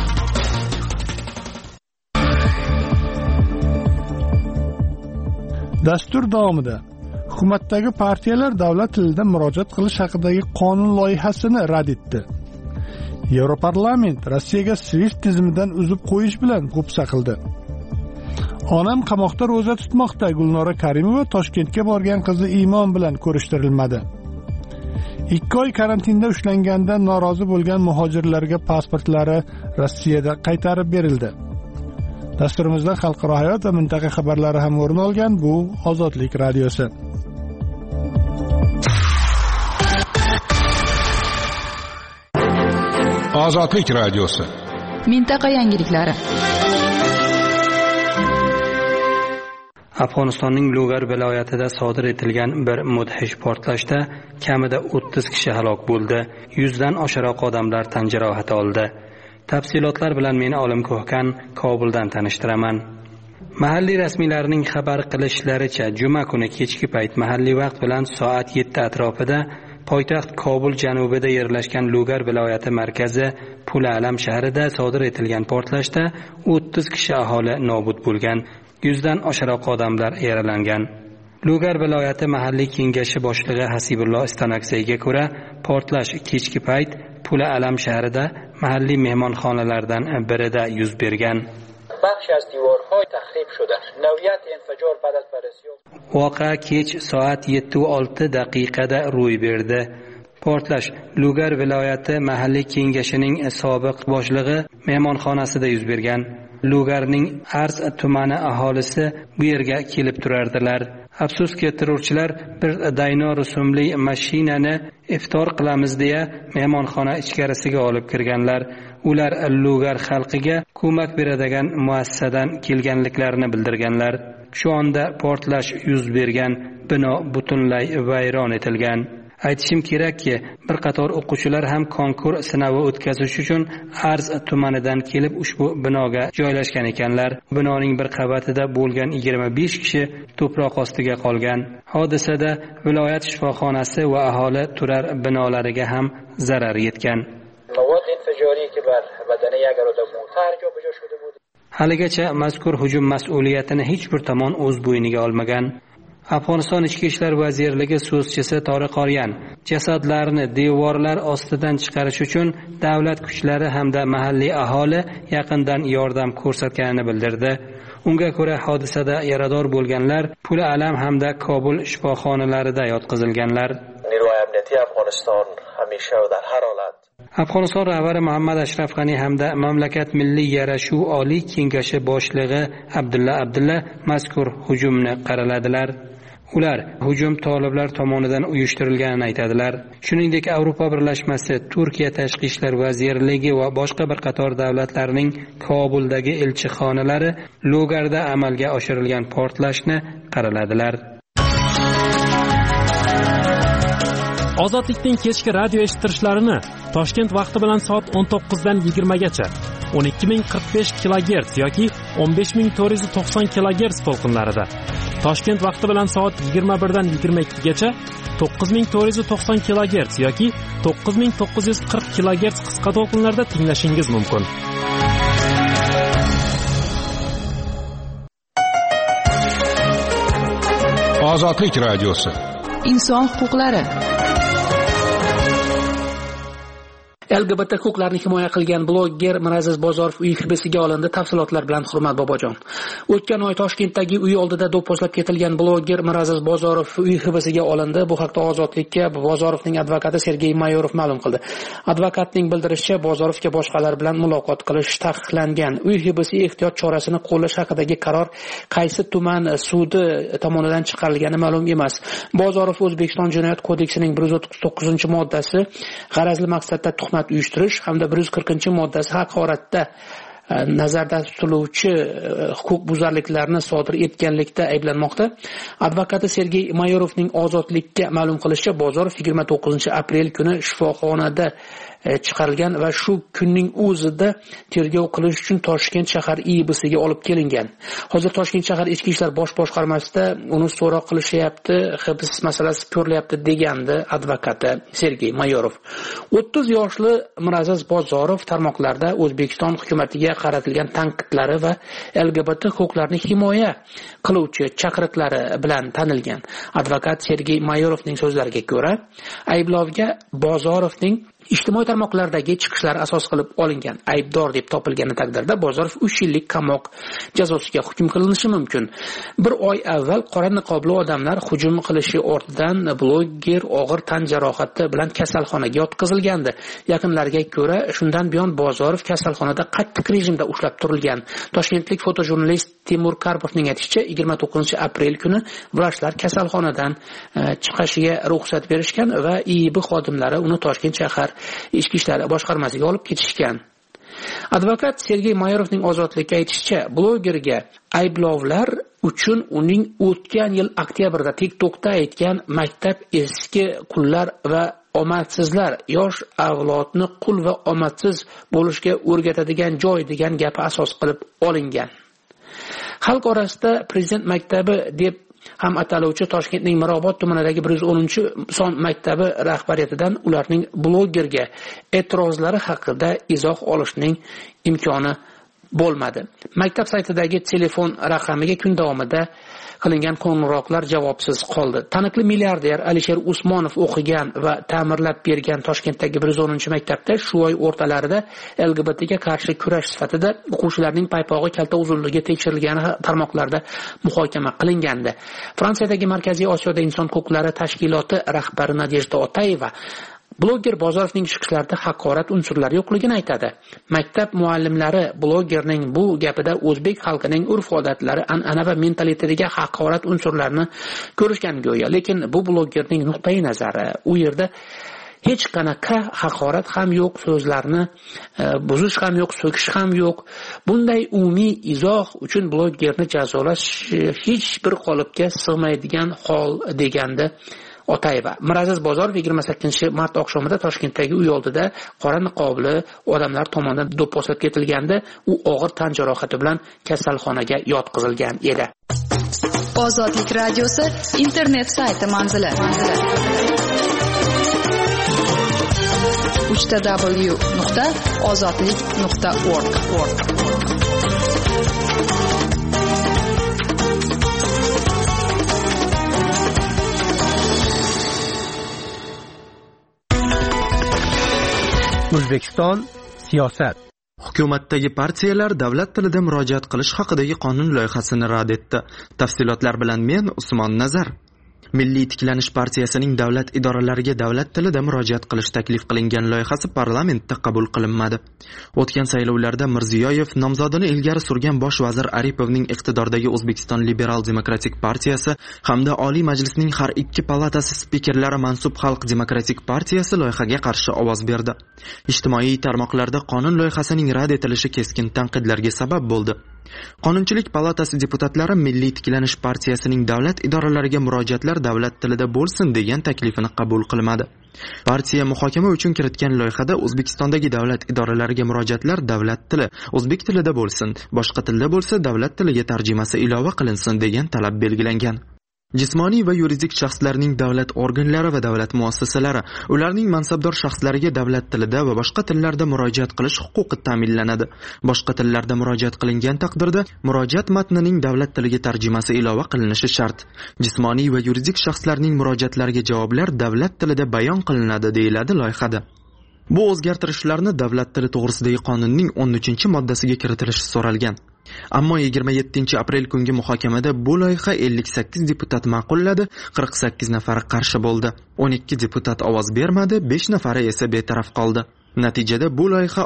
Dastur davomida hukumatdagi partiyalar davlat tilida murojaat qilish haqidagi qonun loyihasini rad etdi. Yevroparlament Rossiyaga SWIFT tizimidan uzib qo'yish bilan g'ubsa qildi. Onam qamoqda ro'za tutmoqda. Gulnora Karimova Toshkentga borgan qizi Iymon bilan ko'rishtirilmadi. 2 oy karantinda ushlangandan norozi bo'lgan muhojirlarga pasportlari Rossiyada qaytarib berildi. Dasturimizda xalqaro hayot va mintaqa xabarlari ham o'rin olgan. Bu Ozodlik radiosi. Ozodlik radiosi. Mintaqa yangiliklari. Afg'onistonning Lugar viloyatida sodir etilgan bir mudhish portlashda kamida 30 kishi halok bo'ldi. 100 dan oshiq odamlar tan jarohati oldi. Tafsilotlar bilan meni Olim Ko'hkan Kobuldan tanishtiraman. Mahalliy rasmiylarning xabar qilishlaricha, juma kuni kechki payt mahalliy vaqt bilan soat 7 atrofida poytaxt Kobul janubida yerlashgan Lugar viloyati markazi Pula Alam shahrida sodir etilgan portlashda 30 kishi aholi nobud bo'lgan, 100 dan oshiq odamlar yaralangan. Lugar viloyati mahalliy kengashi boshlig'i Hasibullo Istanaksayga ko'ra, portlash kechki payt Pula Alam shahrida mahalliy mehmonxonalardan birida yuz bergan. Voqea kech soat 7:06 ro'y berdi. Portlash Lugar viloyati mahalliy kengashining sobiq boshlig'i mehmonxonasida yuz bergan. Lugarning Arz tumani aholisi bu yerga kelib turardilar. Afsuski, terrorchilar bir dayno rusumli mashinani iftor qilamiz deya mehmonxona ichkarisiga olib kirganlar. Ular Lugar xalqiga ko'mak beradigan muassasadan kelganliklarini bildirganlar. Shu onda portlash yuz bergan, bino butunlay vayron etilgan. Aytishim kerakki, bir qator o'quvchilar ham konkurs sinovi o'tkazish uchun Arz tumanidan kelib ushbu binoga joylashgan ekanlar. Binoning bir qavatida bo'lgan 25 kishi to'proq ostiga qolgan. Hodisada viloyat shifoxonasi va aholi turar binolariga ham zarar yetgan. Haligacha mazkur hujum mas'uliyatini hech bir tomon o'z bo'yniga olmagan. Afg'oniston Ichki ishlar vazirligi so'zchisi Toriq Oryan jasadlarni devorlar ostidan chiqarish uchun davlat kuchlari hamda mahalliy aholi yaqindan yordam ko'rsatganini bildirdi. Unga ko'ra, hodisada yarador bo'lganlar Pula Alam hamda Kobul shifoxonalarida yotqizilganlar. Afg'oniston rahbari Muhammad Ashraf G'ani hamda mamlakat milliy yarashuv oliy kengashi boshlig'i Abdulla mazkur hujumni qaraladilar. Ular hujum toliblar tomonidan uyushtirilganini aytadilar. Shuningdek, Avropa birlashmasi, Turkiya tashqi ishlar vazirligi va boshqa bir qator davlatlarning Kobuldagi elchixonalari Lugarda amalga oshirilgan portlashni qaraladilar. Ozodlikning kechki radio eshittirishlarini Toshkent vaqti bilan soat 19 dan 20 gacha 12045 kHz yoki 15490 kHz to'lqinlarida, Toshkent vaqti bilan soat 21 dan 22 gacha 9490 kHz yoki 9940 kHz qisqa to'lqinlarda tinglashingiz mumkin. Ozodlik radiosi. Inson huquqlari. LGBT huquqlarini himoya qilgan blogger Miraziz Bozorov uy hibsiga olindi. Tafsilotlar bilan Hurmat Bobojon. O'tgan oy Toshkentdagi uy oldida do'pposlab ketilgan blogger Miraziz Bozorov uy hibsiga olindi. Bu haqda Ozodlikka Bozorovning advokati Sergey Mayorov ma'lum qildi. Advokatning bildirishicha, Bozorovga boshqalar bilan muloqot qilish taqiqlangan. Uy hibsi ehtiyot chorasini qo'llash haqidagi qaror qaysi tuman sudi tomonidan chiqarilgani ma'lum emas. Bozorov O'zbekiston Jinoyat kodeksining 139-moddasi g'arazli maqsadda tuhmat uyushtirish hamda 140-moddasi haqoratda nazarda tutiluvchi huquqbuzarliklarni sodir etganlikda ayblanmoqda. Advokati Sergey Mayorovning Ozodlikka ma'lum qilishicha, Bozorov 29-aprel kuni shifoxonada chiqarilgan va shu kunning o'zida tergov qilish uchun Toshkent shahar IIBsiga olib kelingan. Hozir Toshkent shahar Ichki ishlar bosh boshqarmasida uni so'roq qilishyapti, hibs masalasi ko'rilyapti degandi advokati Sergey Mayorov. 30 yoshli Miraziz Bozorov tarmoqlarda O'zbekiston hukumatiga qaratilgan tanqidlari va LGBT huquqlarini himoya qiluvchi chaqiriqlari bilan tanilgan. Advokat Sergey Mayorovning so'zlariga ko'ra, ayblovga Bozorovning ijtimoiy tarmoqlardagi chiqishlari asos qilib olingan. Aybdor deb topilgani taqdirda Bozorov 3 yillik qamoq jazosiga hukm qilinishi mumkin. Bir oy avval qora niqobli odamlar hujum qilishi ortidan blogger og'ir tan jarohati bilan kasalxonaga yotqizilgandi. Yaqinlarga ko'ra, shundan buyon Bozorov kasalxonada qattiq rejimda ushlab turilgan. Toshkentlik fotojurnalist Timur Karpovning aytishicha, 29-aprel kuni vrachlar kasalxonadan chiqishiga ruxsat berishgan va IIB xodimlari uni Toshkent shahar Ichki ishlar boshqarmasiga olib ketishgan. Advokat Sergey Mayorovning Ozodlikka aytishicha, bloggerga ayblovlar uchun uning o'tgan yil oktyabrda TikTokda aytgan maktab eski qullar va omadsizlar yosh avlodni qul va omadsiz bo'lishga o'rgatadigan joy degan gapi asos qilib olingan. Xalq orasida Prezident maktabi deb ham ataluvchi Toshkentning Mirobod tumanidagi 110-son maktabi rahbariyatidan ularning bloggerga e'tirozlari haqida izoh olishning imkoni bo'lmadi. Maktab saytidagi telefon raqamiga kun davomida qilingan qo'ng'iroqlar javobsiz qoldi. Taniqli milliarder Alisher Usmonov o'qigan va ta'mirlab bergan Toshkentdagi 110-maktabda shu oy o'rtalarida LGBTga qarshi kurash sifatida o'quvchilarning paypog'i kalta uzunligi tekshirilgani tarmoqlarda muhokama qilingandi. Fransiyadagi Markaziy Osiyoda inson huquqlari tashkiloti rahbari Nadejda Otayeva blogger Bozorovning chiqishlarida haqorat unsurlari yo'qligini aytadi. Maktab muallimlari bloggerning bu gapida o'zbek xalqining urf-odatlari, an'ana va mentalitetiga haqorat unsurlarini ko'rishgan go'yo, lekin bu bloggerning nuqtai nazari. U yerda hech qanaqa haqorat ham yo'q, so'zlarni buzish ham yo'q, so'kish ham yo'q. Bunday umumiy izoh uchun bloggerni jazolash hech bir qolipga sig'maydigan hol degandi Otayeva. Miraziz Bozorov 28-mart oqshomida Toshkentdagi uy oldida qora niqobli odamlar tomonidan do'pposlab ketilganda, u og'ir tan jarohati bilan kasalxonaga yotqizilgan edi. Ozodlik radiosi internet sayti manzili. www.ozodlik.org. O'zbekiston siyosat. Hukumatdagi partiyalar davlat tilida murojaat qilish haqidagi qonun loyihasini rad etdi. Tafsilotlar bilan men Usmon Nazar. Milliy tiklanish partiyasining davlat idoralariga davlat tilida murojaat qilish taklif qilingan loyihasi parlamentda qabul qilinmadi. O'tgan saylovlarda Mirziyoyev nomzodini ilgari surgan bosh vazir Aripovning iqtidordagi O'zbekiston Liberal Demokratik partiyasi hamda Oliy Majlisning har ikki palatasi spikerlari mansub Xalq Demokratik partiyasi loyihaga qarshi ovoz berdi. Ijtimoiy tarmoqlarda qonun loyihasining rad etilishi keskin tanqidlarga sabab bo'ldi. Qonunchilik palatasi deputatlari Milliy tiklanish partiyasining davlat idoralariga murojaatlar davlat tilida bo'lsin degan taklifini qabul qilmadi. Partiya muhokama uchun kiritgan loyihada O'zbekistondagi davlat idoralariga murojaatlar davlat tili, o'zbek tilida bo'lsin, boshqa tilda bo'lsa davlat tiliga tarjimasi ilova qilinsin degan talab belgilangan. Jismoniy va yuridik shaxslarning davlat organlari va davlat muassasalari ularning mansabdor shaxslariga davlat tilida va boshqa tillarda murojaat qilish huquqi ta'minlanadi. Boshqa tillarda murojaat qilingan taqdirda murojaat matnining davlat tiliga tarjimasi ilova qilinishi shart. Jismoniy va yuridik shaxslarning murojaatlariga javoblar davlat tilida bayon qilinadi, deyiladi loyihada. Bu o'zgartirishlarni davlat tili to'g'risidagi qonunning 13-moddasiga kiritilishi so'ralgan. Ammo 27-aprel kungi muhokamada bu loyiha 58 deputat ma'qulladi, 48 nafari qarshi bo'ldi. 12 deputat ovoz bermadi, 5 nafari esa betaraf qoldi. Natijada bu loyiha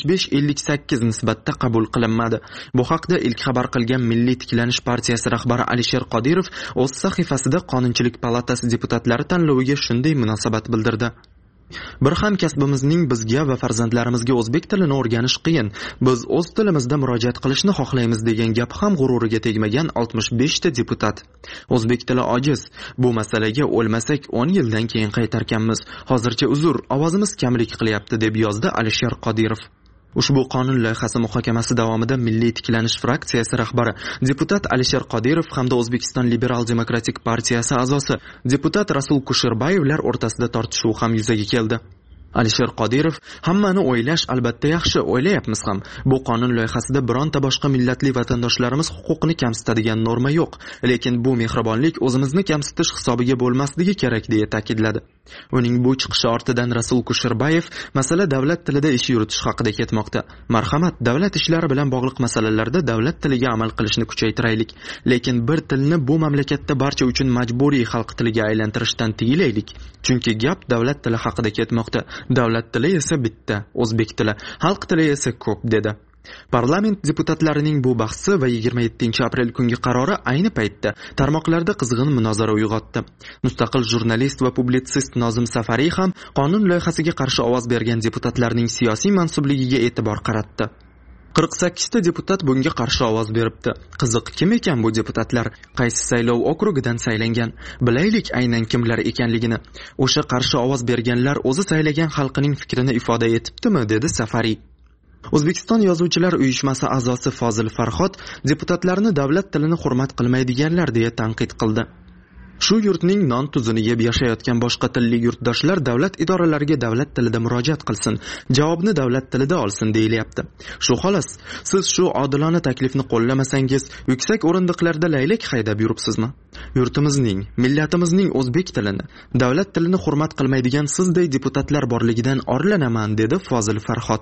65-58 nisbatda qabul qilinmadi. Bu haqda ilk xabar qilgan Milliy tiklanish partiyasi rahbari Alisher Qodirov o'z sahifasida Qonunchilik palatasi deputatlari tanloviga shunday munosabat bildirdi. Bir hamkasbimizning bizga va farzandlarimizga o'zbek tilini o'rganish qiyin. Biz o'z tilimizda murojaat qilishni xohlaymiz degan gap ham g'ururiga tegmagan 65 ta deputat. O'zbek tili ojiz. Bu masalaga o'lmasak 10 yildan keyin qaytarkanmiz. Hozircha uzr, ovozimiz kamlik qilyapti, deb yozdi Alisher Qodirov. Ushbu qonun loyihasi muhokamasi davomida Milliy tiklanish fraksiyasi rahbari deputat Alisher Qodirov hamda O'zbekiston Liberal demokratik partiyasi a'zosi deputat Rasul Kusherbayevlar o'rtasida tortishuv ham yuzaga keldi. Alisher Qodirov: hammani o'ylash albatta yaxshi, o'ylayapmiz ham. Bu qonun loyihasida bironta boshqa millatli vatandoshlarimiz huquqini kamsitadigan norma yo'q, lekin bu mehribonlik o'zimizni kamsitish hisobiga bo'lmasligi kerak, deya ta'kidladi. Uning bu chiqishi ortidan Rasul Kusherbayev masala davlat tilida ish yuritish haqida ketmoqda. Marhamat, davlat ishlari bilan bog'liq masalalarda davlat tiliga amal qilishni kuchaytiraylik, lekin bir tilni bu mamlakatda barcha uchun majburiy xalq tiliga aylantirishdan tiyilaylik. Chunki gap davlat tili haqida ketmoqda. Davlat tili esa bitta, o'zbek tili, xalq tili esa ko'p, dedi. Parlament deputatlarining bu bahsi va 27-aprel kungi qarori ayni paytda tarmoqlarda qizg'in munozara uyg'otdi. Mustaqil jurnalist va publitsist Nozim Safariy ham qonun loyihasiga qarshi ovoz bergan deputatlarning siyosiy mansubligiga e'tibor qaratdi. 48 ta deputat bunga qarshi ovoz beribdi. Qiziq, kim ekan bu deputatlar? Qaysi saylov okrugidan saylangan? Bilaylik aynan kimlar ekanligini. O'sha qarshi ovoz berganlar o'zi saylagan xalqining fikrini ifoda etibdimi, dedi Safariy. O'zbekiston Yozuvchilar uyushmasi a'zosi Fozil Farhod deputatlarni davlat tilini hurmat qilmaydiganlar deya tanqid qildi. Shu yurtning non tuzini yeb yashayotgan boshqa tilli yurtdoshlar davlat idoralariga davlat tilida murojaat qilsin, javobni davlat tilida olsin deyilyapti. Shu xolos, siz shu odilona taklifni qo'llamasangiz, yuksak o'rindiqlarda laylak haydab yuribsizmi? Yurtimizning, millatimizning o'zbek tilini, davlat tilini hurmat qilmaydigan sizday deputatlar borligidan orlanaman, dedi Fozil Farhod.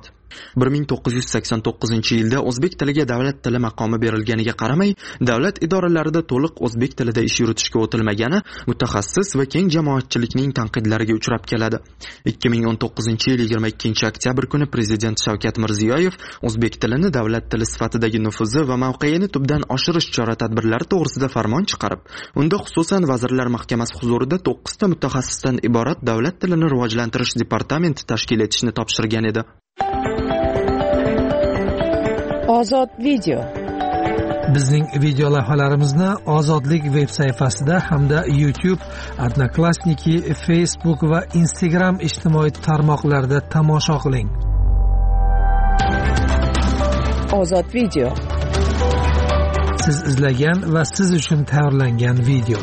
1989-yilda o'zbek tiliga davlat tili maqomi berilganiga qaramay, davlat idoralarida to'liq o'zbek tilida ish yuritishga o'tilmagani mutaxassis va keng jamoatchilikning tanqidlariga uchrab keladi. 2019-yil 22-oktyabr kuni Prezident Shavkat Mirziyoyev o'zbek tilini davlat tili sifatidagi nufuzi va mavqeini tubdan oshirish chora-tadbirlari to'g'risida farmon chiqarib, unda xususan Vazirlar Mahkamasi huzurida 9 ta mutaxassisdan iborat davlat tilini rivojlantirish departamenti tashkil etishni topshirgan edi. Ozod video. Bizning video lavhalarimizni Ozodlik veb sayfasida hamda YouTube, Odnoklassniki, Facebook va Instagram ijtimoiy tarmoqlarida tomosha qiling. Ozod video. Siz izlagan va siz uchun tayyorlangan video.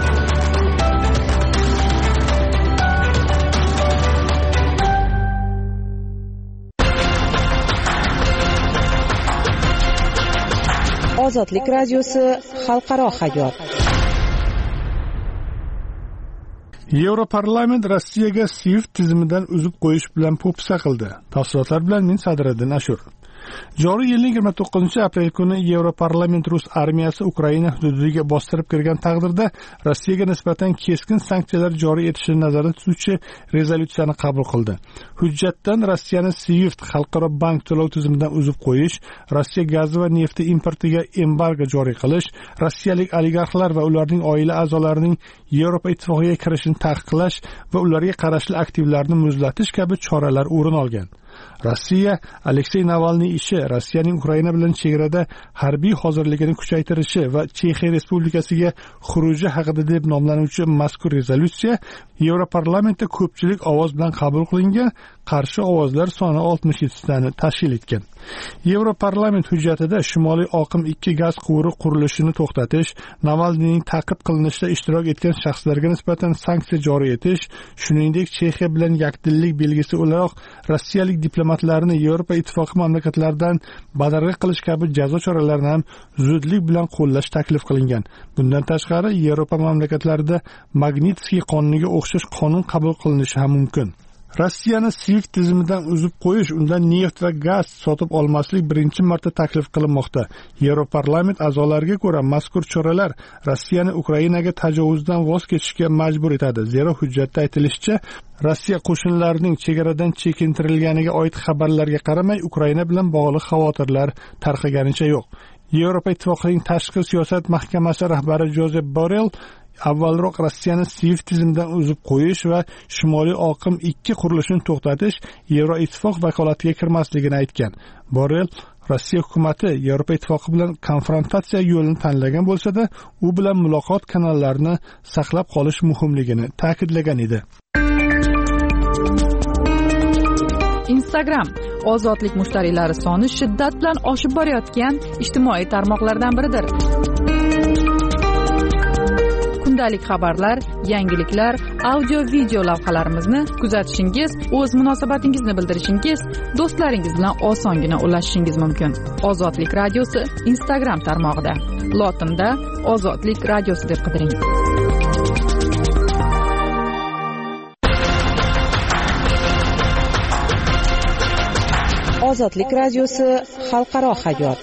Ozodlik radiosi xalqaro hayot. Yevroparlament Rossiyaga SWIFT tizimidan uzib qo'yish bilan po'pisa qildi. Tafsilotlar bilan men Sadriddin Ashur. Joriy yilning 29-aprel kuni Yevroparlament Rus armiyasi Ukraina hududiga bostirib kirgan taqdirda Rossiyaga nisbatan keskin sanksiyalar joriy etishni nazarda tutuvchi rezolyutsiyani qabul qildi. Hujjatdan Rossiyani SWIFT xalqaro bank to'lov tizimidan uzib qo'yish, Rossiya gazi va nefti importiga embargo joriy qilish, rossiyalik oligarxlar va ularning oila a'zolarining Yevropa ittifoqiga kirishini taqiqlash va ularga qarashli aktivlarni muzlatish kabi choralar o'rin olgan. Rossiya Aleksey Navalniy ishi, Rossiyaning Ukraina bilan chegarada harbiy hozirligini kuchaytirishi va Chexiya Respublikasiga xuruji haqida deb nomlanuvchi mazkur rezolyutsiya Yevroparlamentda ko'pchilik ovoz bilan qabul qilingan, qarshi ovozlar soni 67 tani tashkil etgan. Yevroparlament hujjatida Shimoliy oqim 2 gaz quvuri qurilishini to'xtatish, Navalniyning ta'qib qilinishida ishtirok etgan shaxslarga nisbatan sanksiya joriy etish, shuningdek Chexiya bilan yakdillik belgisi o'laroq rossiyalik diplomatlarni Yevropa ittifoqi mamlakatlaridan badarg'a qilish kabi jazo choralarini ham zudlik bilan qo'llash taklif qilingan. Bundan tashqari, Yevropa mamlakatlarida Magnitskiy qonuniga o'xshash qonun qabul qilinishi ham mumkin. Rossiyani SWIFT tizimidan uzib qo'yish, undan neft va gaz sotib olmaslik birinchi marta taklif qilinmoqda. Yevroparlament a'zolariga ko'ra, mazkur choralar Rossiyani Ukrainaga tajovuzdan voz kechishga majbur etadi. Zero hujjatda aytilishicha, Rossiya qo'shinlarining chegaradan chekintirilganiga oid xabarlarga qaramay, Ukraina bilan bog'liq xavotirlar tarqaganicha yo'q. Yevropa ittifoqining tashqi siyosat mahkamasi rahbari Josep Borrell avvalroq Rossiyani SWIFT tizimidan uzib qo'yish va Shimoliy oqim 2 qurilishini to'xtatish Yevroittifoq vakolatiga kirmasligini aytgan. Borrell Rossiya hukumati Yevropa ittifoqi bilan konfrontatsiya yo'lini tanlagan bo'lsa-da, u bilan muloqot kanallarini saqlab qolish muhimligini ta'kidlagan edi. Instagram ozodlik mushtariylari soni shiddat bilan oshib borayotgan ijtimoiy tarmoqlardan biridir. Kundalik xabarlar, yangiliklar, audio-video lavhalarimizni kuzatishingiz, o'z munosabatingizni bildirishingiz, do'stlaringiz bilan osongina ulashishingiz mumkin. Ozodlik radiosi Instagram tarmog'ida. Lotinda Ozodlik radiosi deb qidiring. Ozodlik radiosi xalqaro hayot.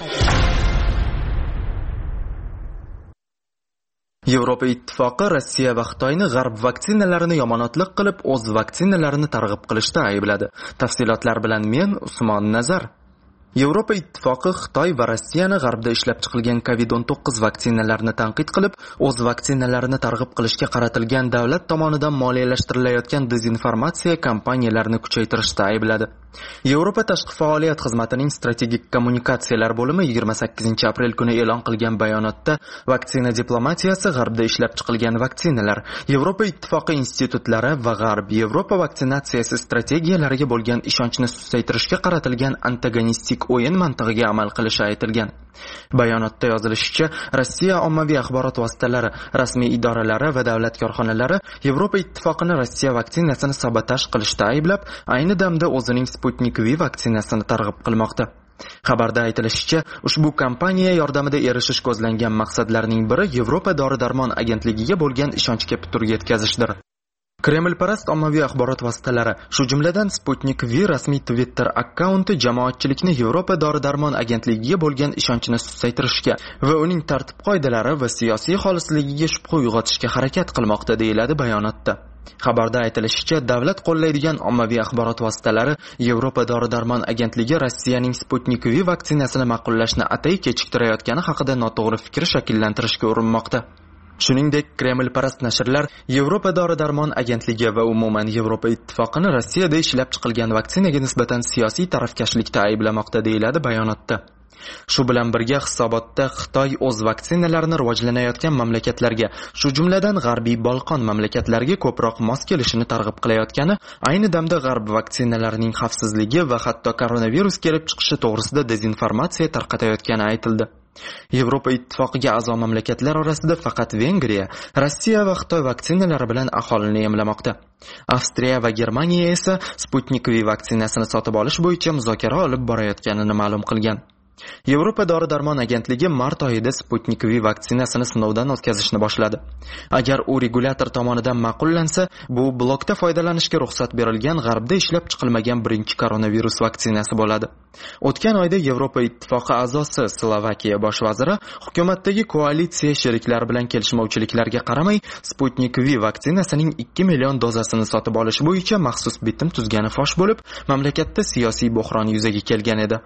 Yevropa ittifoqi Rossiya va Xitoyni g'arb vaksinalarini yomonotlik qilib, o'z vaksinalarini targ'ib qilishda aybladi. Tafsilotlar bilan men Usmon Nazar. Yevropa ittifoqi Xitoy va Rossiyani g'arbda ishlab chiqilgan COVID-19 vaksinalarini tanqid qilib, o'z vaksinalarini targ'ib qilishga qaratilgan davlat tomonidan moliyalashtirilgan dezinformatsiya kampaniyalarini kuchaytirishda aybladi. Yevropa tashqi faoliyat xizmatining strategik kommunikatsiyalar bo'limi 28 aprel kuni e'lon qilgan bayonotda vaksina diplomatiyasi g'arbda ishlab chiqilgan vaksinalar, Yevropa ittifoqi institutlari va g'arb Yevropa vaksinatsiyasi strategiyalariga bo'lgan ishonchni susaytirishga qaratilgan antagonistik o'yin mantig'iga amal qilishi aytilgan. Bayonotda yozilishicha, Rossiya ommaviy axborot vositalari, rasmiy idoralari va davlat korxonalari Yevropa ittifoqini Rossiya vaksinasini sabotaj qilishda ayblab, ayni damda o'zining Sputnik V vaksinasini targ'ib qilmoqda. Xabarda aytilishicha, ushbu kampaniya yordamida erishish ko'zlangan maqsadlarning biri Yevropa dori-darmon agentligiga bo'lgan ishonchga putur yetkazishdir. Kremlparast ommaviy axborot vositalari, shu jumladan Sputnik V rasmiy Twitter akkaunti jamoatchilikni Yevropa dori-darmon agentligiga bo'lgan ishonchini susaytirishga va uning tartib-qoidalari va siyosiy xolisligiga shubha uyg'otishga harakat qilmoqda, deyiladi bayonotda. Xabarda aytilishicha, davlat qo'llaydigan ommaviy axborot vositalari Yevropa dori-darmon agentligi Rossiyaning Sputnik V vaksinasini ma'qullashni atay kechiktirayotgani haqida noto'g'ri fikr shakllantirishga urinmoqda. Shuningdek, Kremlparast nashrlar Yevropa dori-darmon agentligi va umuman Yevropa ittifoqini Rossiyada ishlab chiqilgan vaksinaga nisbatan siyosiy tarafkashlikda ayblamoqda, deyiladi bayonotda. Shu bilan birga hisobotda Xitoy o'z vaksinalarini rivojlanayotgan mamlakatlarga, shu jumladan G'arbiy Bolqon mamlakatlariga ko'proq mos kelishini targ'ib qilayotgani, ayni damda g'arb vaksinalarining xavfsizligi va hatto koronavirus kelib chiqishi to'g'risida dezinformatsiya tarqatayotgani aytildi. Yevropa ittifoqiga a'zo mamlakatlar orasida faqat Vengriya, Rossiya va Xitoy vaksinalari bilan aholini emlamoqda. Avstriya va Germaniya esa Sputnik V vaksinasini sotib olish bo'yicha muzokara olib borayotganini ma'lum qilgan. Yevropa dori-darmon agentligi mart oyida Sputnik V vaksinasini sinovdan o'tkazishni boshladi. Agar u regulyator tomonidan ma'qullansa, bu blokda foydalanishga ruxsat berilgan g'arbda ishlab chiqilmagan birinchi koronavirus vaksinasi bo'ladi. O'tgan oyda Yevropa ittifoqi a'zosi Slovakiya bosh vaziri hukumatdagi koalitsiya sheriklari bilan kelishmovchiliklarga qaramay, Sputnik V vaksinasining 2 million dozasini sotib olish bo'yicha maxsus bitim tuzgani fosh bo'lib, mamlakatda siyosiy bo'hron yuzaga kelgan edi.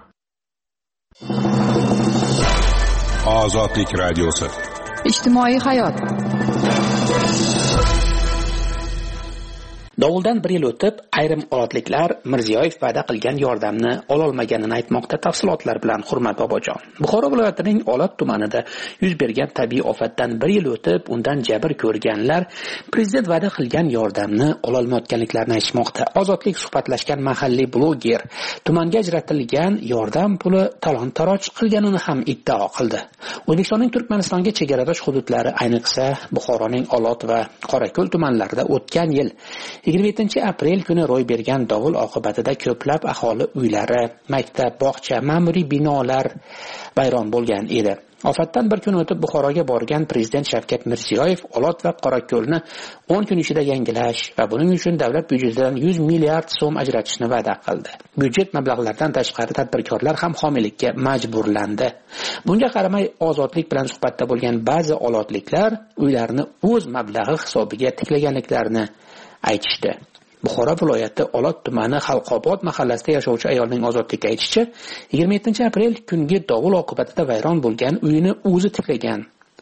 Ozodlik radiosi. Ijtimoiy hayot. Dovuldan 1 yil o'tib, ayrim olotliklar Mirziyoyev va'da qilgan yordamni ololmaganini aytmoqda. Tafsilotlar bilan Hurmat Bobojon. Buxoro viloyatining Olot tumanida yuz bergan tabiiy ofatdan 1 yil o'tib, undan jabr ko'rganlar prezident va'da qilgan yordamni ololmayotganliklarini aytmoqda. Ozodlik suhbatlashgan mahalliy bloger tumanga ajratilgan yordam puli talon-taroj qilganini ham iddao qildi. O'zbekistonning Turkmanistonga chegaradosh hududlari, ayniqsa Buxoroning Olot va Qorako'l tumanlarida o'tgan yil 27-aprel kuni ro'y bergan dovul oqibatida ko'plab aholi uylari, maktab, bog'cha, ma'muriy binolar vayron bo'lgan edi. Ofatdan 1 kun o'tib Buxoroga borgan prezident Shavkat Mirziyoyev Olot va Qorako'lni 10 kun ichida yangilash va buning uchun davlat byudjetidan 100 milliard so'm ajratishni va'da qildi. Byudjet mablag'laridan tashqari tadbirkorlar ham homiylikka majburlandi. Bunga qaramay, Ozodlik bilan suhbatda bo'lgan ba'zi olotliklar uylarini o'z mablag'i hisobiga tiklaganliklarini aytishdi. Buxoro viloyati Olot tumani Xalqobod mahallasida yashovchi ayolning Ozodlikka aytishicha, 27-aprel kungi dovul oqibatida vayron bo'lgan uyini o'zi tiklagan.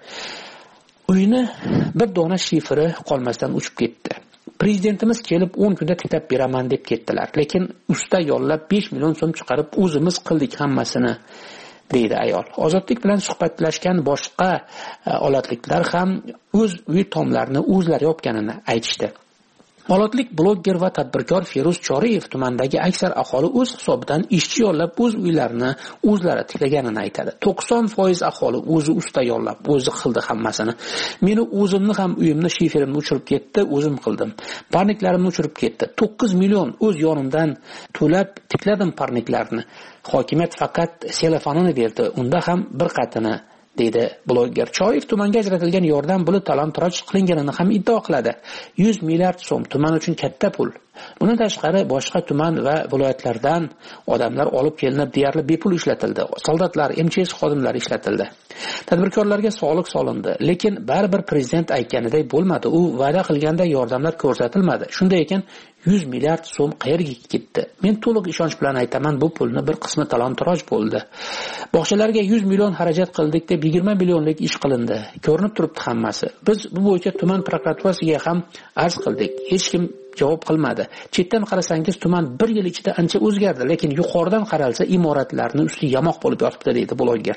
Uyini bir dona shifri qolmasdan uchib ketdi. Prezidentimiz kelib 10 kunda tiklab beraman deb ketdilar, lekin usta yollab 5 million so'm chiqarib o'zimiz qildik hammasini, deydi ayol. Ozodlik bilan suhbatlashgan boshqa olotliklar ham o'z uy tomlarini o'zlari yopganini aytishdi. Olotlik bloger va tadbirkor Feruz Choriyev tumandagi aksar aholi o'z hisobidan ishchi yollab o'z uylarini o'zlari tiklaganini aytadi. 90% aholi o'zi usta yollab, o'zi qildi hammasini. Meni o'zimni ham uyimni shiferimni o'chirib ketdi, o'zim qildim. Parniklarimni o'chirib ketdi. 9 million o'z yonimdan to'lab tikladim parniklarni. Hokimiyat faqat telefonini berdi, unda ham bir qatini, deydi bloger. Choriyev tumanga ajratilgan yordam puli talon-taroj qilinganini ham iddao qiladi. 100 milliard so'm tuman uchun katta pul. Bundan tashqari boshqa tuman va viloyatlardan odamlar olib kelinib deyarli bepul ishlatildi. Soldatlar, MCS xodimlari ishlatildi. Tadbirkorlarga soliq solindi, lekin baribir prezident aytganiday bo'lmadi. U va'da qilganda yordamlar ko'rsatilmadi. Shunday ekan 100 milliard so'm qayerga ketdi? Men to'liq ishonch bilan aytaman, bu pulni bir qismi talon-taroj bo'ldi. Bog'chalarga 100 million xarajat qildik deb 20 millionlik ish qilindi. Ko'rinib turibdi hammasi. Biz bu bo'yicha tuman prokuraturasiga ham arz qildik. Hech kim javob qilmadi. Chetdan qarasangiz tuman 1 yil ichida ancha o'zgardi, lekin yuqoridan qaralsa imoratlarning usti yamoq bo'lib yotibdi, deydi bloger.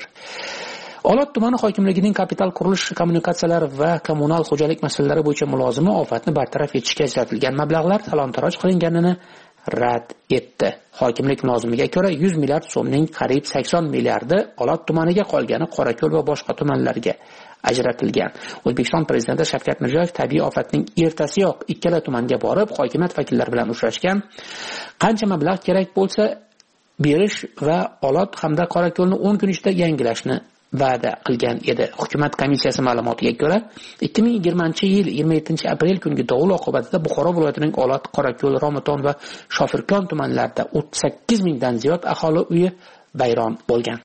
Olot tumani hokimligining kapital qurilish, kommunikatsiyalar va kommunal xo'jalik masalalari bo'yicha mulozimi ofatni bartaraf etishga ajratilgan mablag'lar talon-taroj qilinganini rad etdi. Hokimlik nozimiga ko'ra 100 milliard so'mning qariyb 80 milliardi Olot tumaniga qolgani Qorako'l va boshqa tumanlarga ajratilgan. O'zbekiston prezidenti Shavkat Mirziyoyev tabiiy ofatning ertasiyoq ikkala tumanga borib, hokimiyat vakillari bilan uchrashgan. Qancha mablag' kerak bo'lsa berish va Olot hamda Qorako'lni 10 kun ichida yangilashni va'da qilgan edi. Hukumat komissiyasi ma'lumotiga ko'ra, 2020-yil 27-aprel kungi dovul oqibatida Buxoro viloyatining Olot, Qorako'l, Romiton va Shofirkon tumanlarida 38 mingdan ziyod aholi uyi vayron bo'lgan.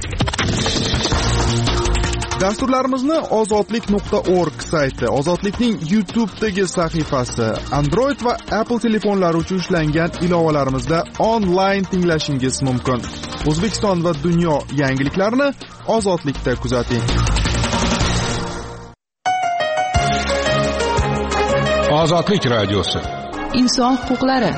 Dasturlarimizni ozodlik.org sayti, Ozodlikning YouTube'dagi sahifasi, Android va Apple telefonlari uchun ishlangan ilovalarimizda onlayn tinglashingiz mumkin. O'zbekiston va dunyo yangiliklarini Ozodlikda kuzating. Ozodlik radiosi. Inson huquqlari.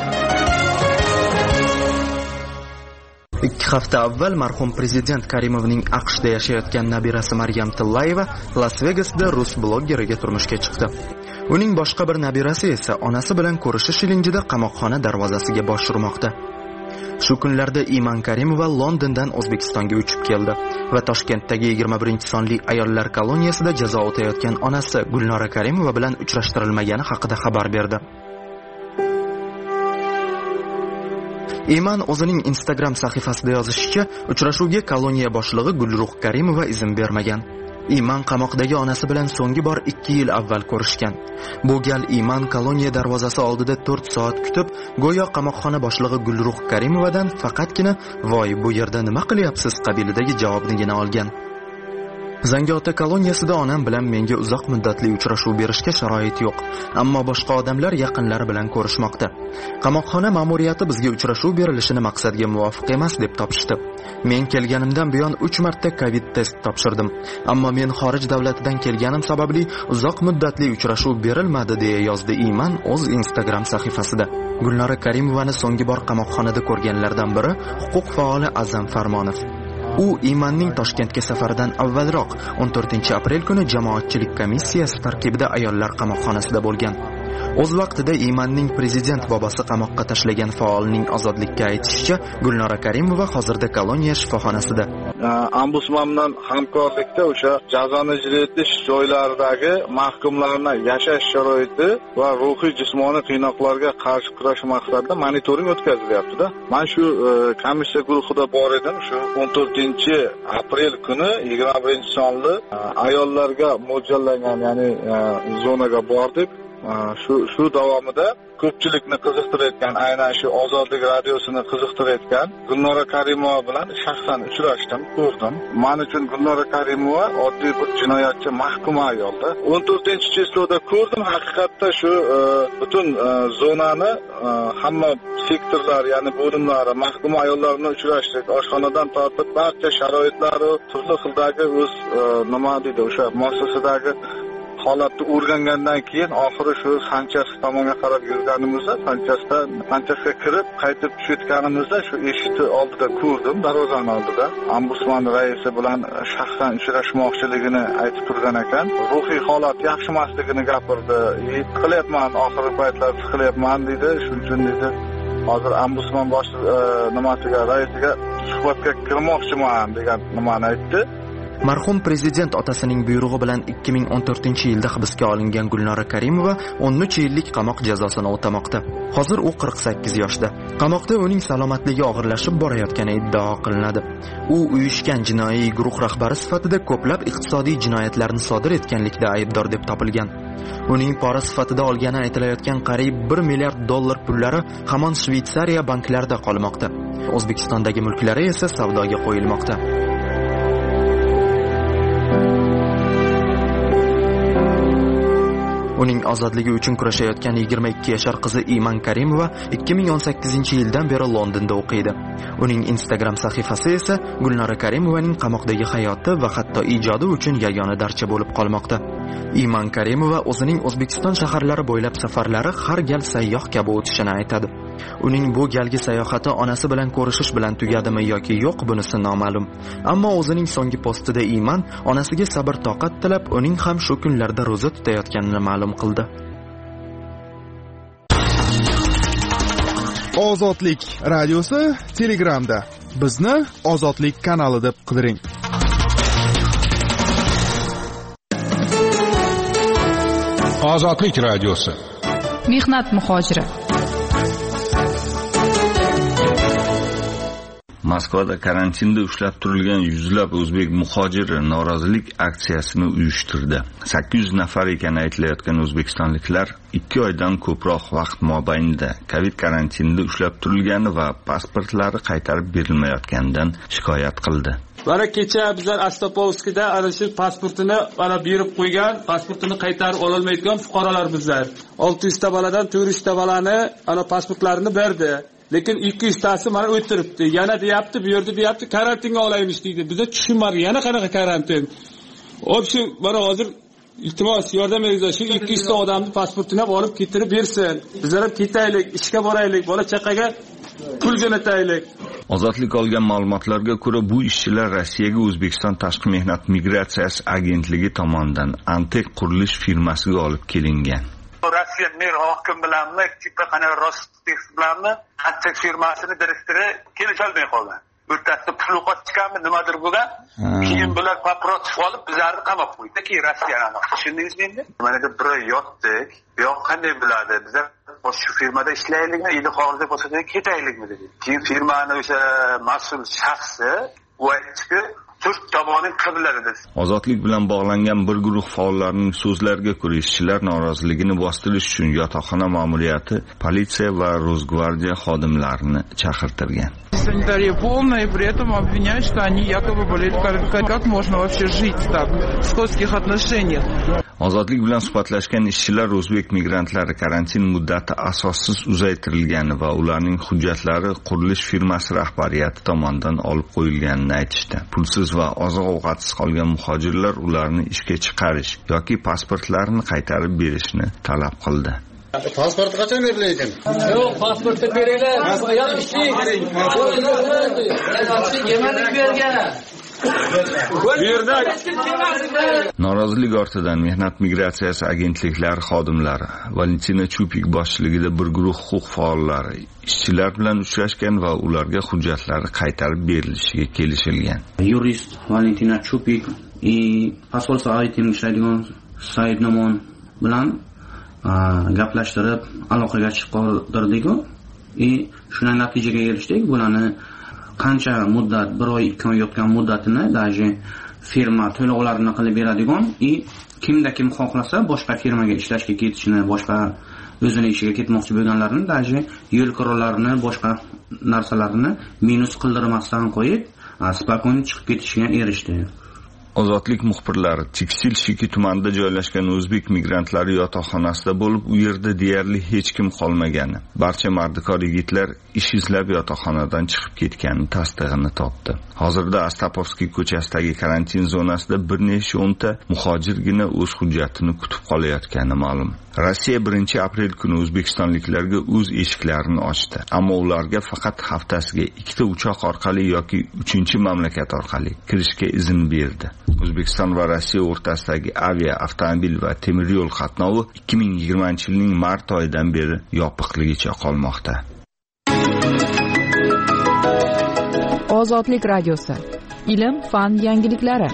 2 hafta avval marhum prezident Karimovning AQShda yashayotgan nabirasi Maryam Tillayeva Las Vegasda rus blogeriga turmushga chiqdi. Uning boshqa bir nabirasi esa onasi bilan ko'rishish ilinjida qamoqxona darvozasiga bosh urmoqda. Shu kunlarda Iman Karimova Londondan O'zbekistonga uchib keldi va Toshkentdagi 21-sonli ayollar koloniyasida jazo o'tayotgan onasi Gulnora Karimova bilan uchrashtirilmagani haqida xabar berdi. Iman o'zining Instagram sahifasida yozishicha, uchrashuvga koloniya boshlig'i Gulruh Karimova izn bermagan. Iman qamoqdagi onasi bilan so'nggi bor 2 yil avval ko'rishgan. Bu gal Iman koloniya darvozasi oldida 4 soat kutib, go'yo qamoqxona boshlig'i Gulruh Karimovadan faqatgina "Voy, bu yerda nima qilyapsiz?" qabilidagi javobnigina olgan. Zangiota koloniyasida onam bilan menga uzoq muddatli uchrashuv berishga sharoit yo'q, ammo boshqa odamlar yaqinlari bilan ko'rishmoqda. Qamoqxona ma'muriyati bizga uchrashuv berilishini maqsadga muvofiq emas deb topishdi. Men kelganimdan buyon 3 marta COVID test topshirdim, ammo men xorij davlatidan kelganim sababli uzoq muddatli uchrashuv berilmadi deya yozdi Iman o'z Instagram sahifasida. Gulnora Karimovani so'nggi bor qamoqxonada ko'rganlardan biri huquq faoli Azam Farmonov. U Imanning Toshkentga safaridan avvalroq 14-aprel kuni jamoatchilik komissiyasi tarkibida ayollar qamoqxonasida bo'lgan. O'z vaqtida Imanning prezident bobosi qamoqqa tashlagan faolning ozodlikka aytishicha, Gulnora Karimova hozirda koloniya shifoxonasida. Ombudsman bilan hamkorlikda o'sha jazoni ijro etish joylaridagi mahkumlarning yashash sharoiti va ruhiy jismoniy qiynoqlarga qarshi kurash maqsadida monitoring o'tkazilyapti-da. Men shu komissiya guruhida bor edim. Shu 14-aprel kuni 21-sonli ayollarga mo'ljallangan, ya'ni zonaga bordik. Shu davomida ko'pchilikni qiziqtirayotgan, aynan shu Ozodlik radiosini qiziqtirayotgan Gulnora Karimova bilan shaxsan uchrashdim, ko'rdim. Men uchun Gulnora Karimova oddiy bir jinoyatchi, mahkum ayolda. 14-cheklovda ko'rdim. Haqiqatda shu butun zonani hamma sektorlar, ya'ni bo'limlar, mahkum ayollarni uchrashdik. Oshxonadan tortib barcha sharoitlari, turli xildagi o'z nima deydi, o'sha muassasadagi holatni o'rgangandan keyin oxiri shu Sanchas tomonga qarab yurganimizda, Sanchasga kirib qaytib tushayotganimizda shu eshikni oldida ko'rdim, darvozani oldida. Ombudsman raisi bilan shaxsan uchrashmoqchiligini aytib turgan ekan. Ruhiy holat yaxshi emasligini gapirdi. Qilyapman, oxirgi paytlarda qilyapman dedi. Shuning uchun dedi, hozir ombudsman nimasiga, raisiga suhbatga kirmoqchiman degan nimani aytdi. Marhum prezident otasining buyrug'i bilan 2014-yilda hibsga olingan Gulnora Karimova 13 yillik qamoq jazosini o'tamoqda. Hozir u 48 yoshda. Qamoqda uning salomatligi og'irlashib borayotgani iddao qilinadi. U uyushgan jinoiy guruh rahbari sifatida ko'plab iqtisodiy jinoyatlarni sodir etganlikda aybdor deb topilgan. Uning pora sifatida olgani aytilayotgan qariyb $1 milliard pullari hamon Shveysariya banklarida qolmoqda. O'zbekistondagi mulklari esa savdoga qo'yilmoqda. Uning ozodligi uchun kurashayotgan 22 yashar qizi Iman Karimova 2018-yildan beri Londonda o'qiydi. Uning Instagram sahifasi esa Gulnora Karimovaning qamoqdagi hayoti va hatto ijodi uchun yagona darcha bo'lib qolmoqda. Iman Karimova o'zining O'zbekiston shaharlari bo'ylab safarlari har gal sayyoh kabi o'tishini aytadi. Uning bu galgi sayohati onasi bilan ko'rishish bilan tugadimi yoki yo'q, bunisi noma'lum. Ammo o'zining so'nggi postida Iman onasiga sabr toqat tilab, uning ham shu kunlarda ro'za tutayotganini ma'lum qildi. Ozodlik radiosi Telegramda. Bizni Ozodlik kanali deb qidiring. Ozodlik radiosi. Mehnat muhojiri. Moskvada karantinda ushlab turilgan yuzlab o'zbek muhojiri norozilik aksiyasini uyushtirdi. 800 nafar ekani aytilayotgan o'zbekistonliklar 2 oydan ko'proq vaqt mobaynida COVID karantinida ushlab turilgani va pasportlari qaytarib berilmayotganidan shikoyat qildi. Mana kecha bizlar Astopovskida ana shu pasportini mana berib qo'ygan, pasportini qaytarib ola olmaydigan fuqarolar bizlar. 600 ta boladan 400 ta bolani ana pasportlarini berdi. Lekin 200 tasi mana o'tiribdi. Yana deyapti, bu yerda deyapti, karantinga olaymiz deydi. Bizda tushunmadi, yana qanaqa karantin? O'sha mana hozir iltimos yordam beringlar, shu 200 ta odamni pasportini ham olib ketirib bersin. Bizlar ham ketaylik, ishga boraylik, bola chaqaga pul jo'nataylik. Ozodlik olgan ma'lumotlarga ko'ra, bu ishchilar Rossiyaga O'zbekiston Tashqi mehnat migratsiyasi agentligi tomonidan Antek qurilish firmasiga olib kelingan. Rossiya mer hokim bilanmi, tipa qana Rostex bilanmi, Antek firmasini direktori kelisholmay qolgan. O'rtasida pul chiqarmi, nimadir bo'lgan. Keyin bular pasport olib bizlarni qamab qo'ydi. Keyin Rossiyani tushundingizmi endi? Mana bu bir yotdik. Yo'q, qanday bo'ladi? Bizlar shu firmada ishlaylikmi, endi hozir bo'lsa ketaylikmi dedi. Keyin firmani o'sha mas'ul shaxsi u aytdi, to'rt tomoning qiblalaridir. Ozodlik bilan bog'langan bir guruh faollarning so'zlariga ko'ra, ishchilar noroziligini bostirish uchun yotoqxona ma'muriyati politsiya va Rosgvardiya xodimlarini chaqirtirgan. Санитария полная, и при этом обвиняют, что они якобы болеют. Как можно вообще жить так, в сходских отношениях? Ozodlik bilan suhbatlashgan ishchilar o'zbek migrantlari karantin muddati asossiz uzaytirilgani va ularning hujjatlari qurilish firmasi rahbariyati tomonidan olib qo'yilganini aytishdi. Pulsiz va oziq-ovqatsiz qolgan muhojirlar ularni ishga chiqarish yoki pasportlarini qaytarib berishni talab qildi. Pasport qachon beriladi? Yo'q, pasportni beringlar. Yo'q, ishlaylik. Yemanlik bergan. Norozilik ortidan Mehnat migratsiyasi agentliklari xodimlari Valentina Chupik boshchiligida bir guruh huquq faollari ishchilar bilan uchrashgan va ularga hujjatlari qaytarib berilishiga kelishilgan. Yurist Valentina Chupik посольство aytim ishlaydigan Said Nomon bilan gaplashtirib aloqaga chiqardik-ku. Shunday natijaga erishdik. Bularni qancha muddat, 1 oy 2 oy yotgan muddatini даже firma to'lovlarini qilib beradigan, kimda kim xohlasa boshqa firmaga ishlashga ketishini, boshqa o'zini ishiga ketmoqchi bo'lganlarni даже yo'l qirovlarini, boshqa narsalarini minus qildirmasdan qo'yib, spokойно chiqib ketishiga erishdi. Ozodlik muxbirlari Tiksil-Shiki tumanida joylashgan o'zbek migrantlari yotoqxonasida bo'lib, u yerda deyarli hech kim qolmagani, barcha mardikor yigitlar ish izlab yotoqxonadan chiqib ketgani tasdig'ini topdi. Hozirda Astapovskiy ko'chasidagi karantin zonasida bir necha o'nta muhojirgina o'z hujjatini kutib qolayotgani ma'lum. Rossiya 1-aprel kuni o'zbekistonliklarga o'z eshiklarini ochdi, ammo ularga faqat haftasiga 2 uchoq orqali yoki 3-mamlakat orqali kirishga izn berdi. O'zbekiston va Rossiya o'rtasidagi avia, avtomobil va temir yo'l qatnovi 2020-yilning mart oyidan beri yopiqligicha qolmoqda. Ozodlik radiosi. Ilm, fan yangiliklari.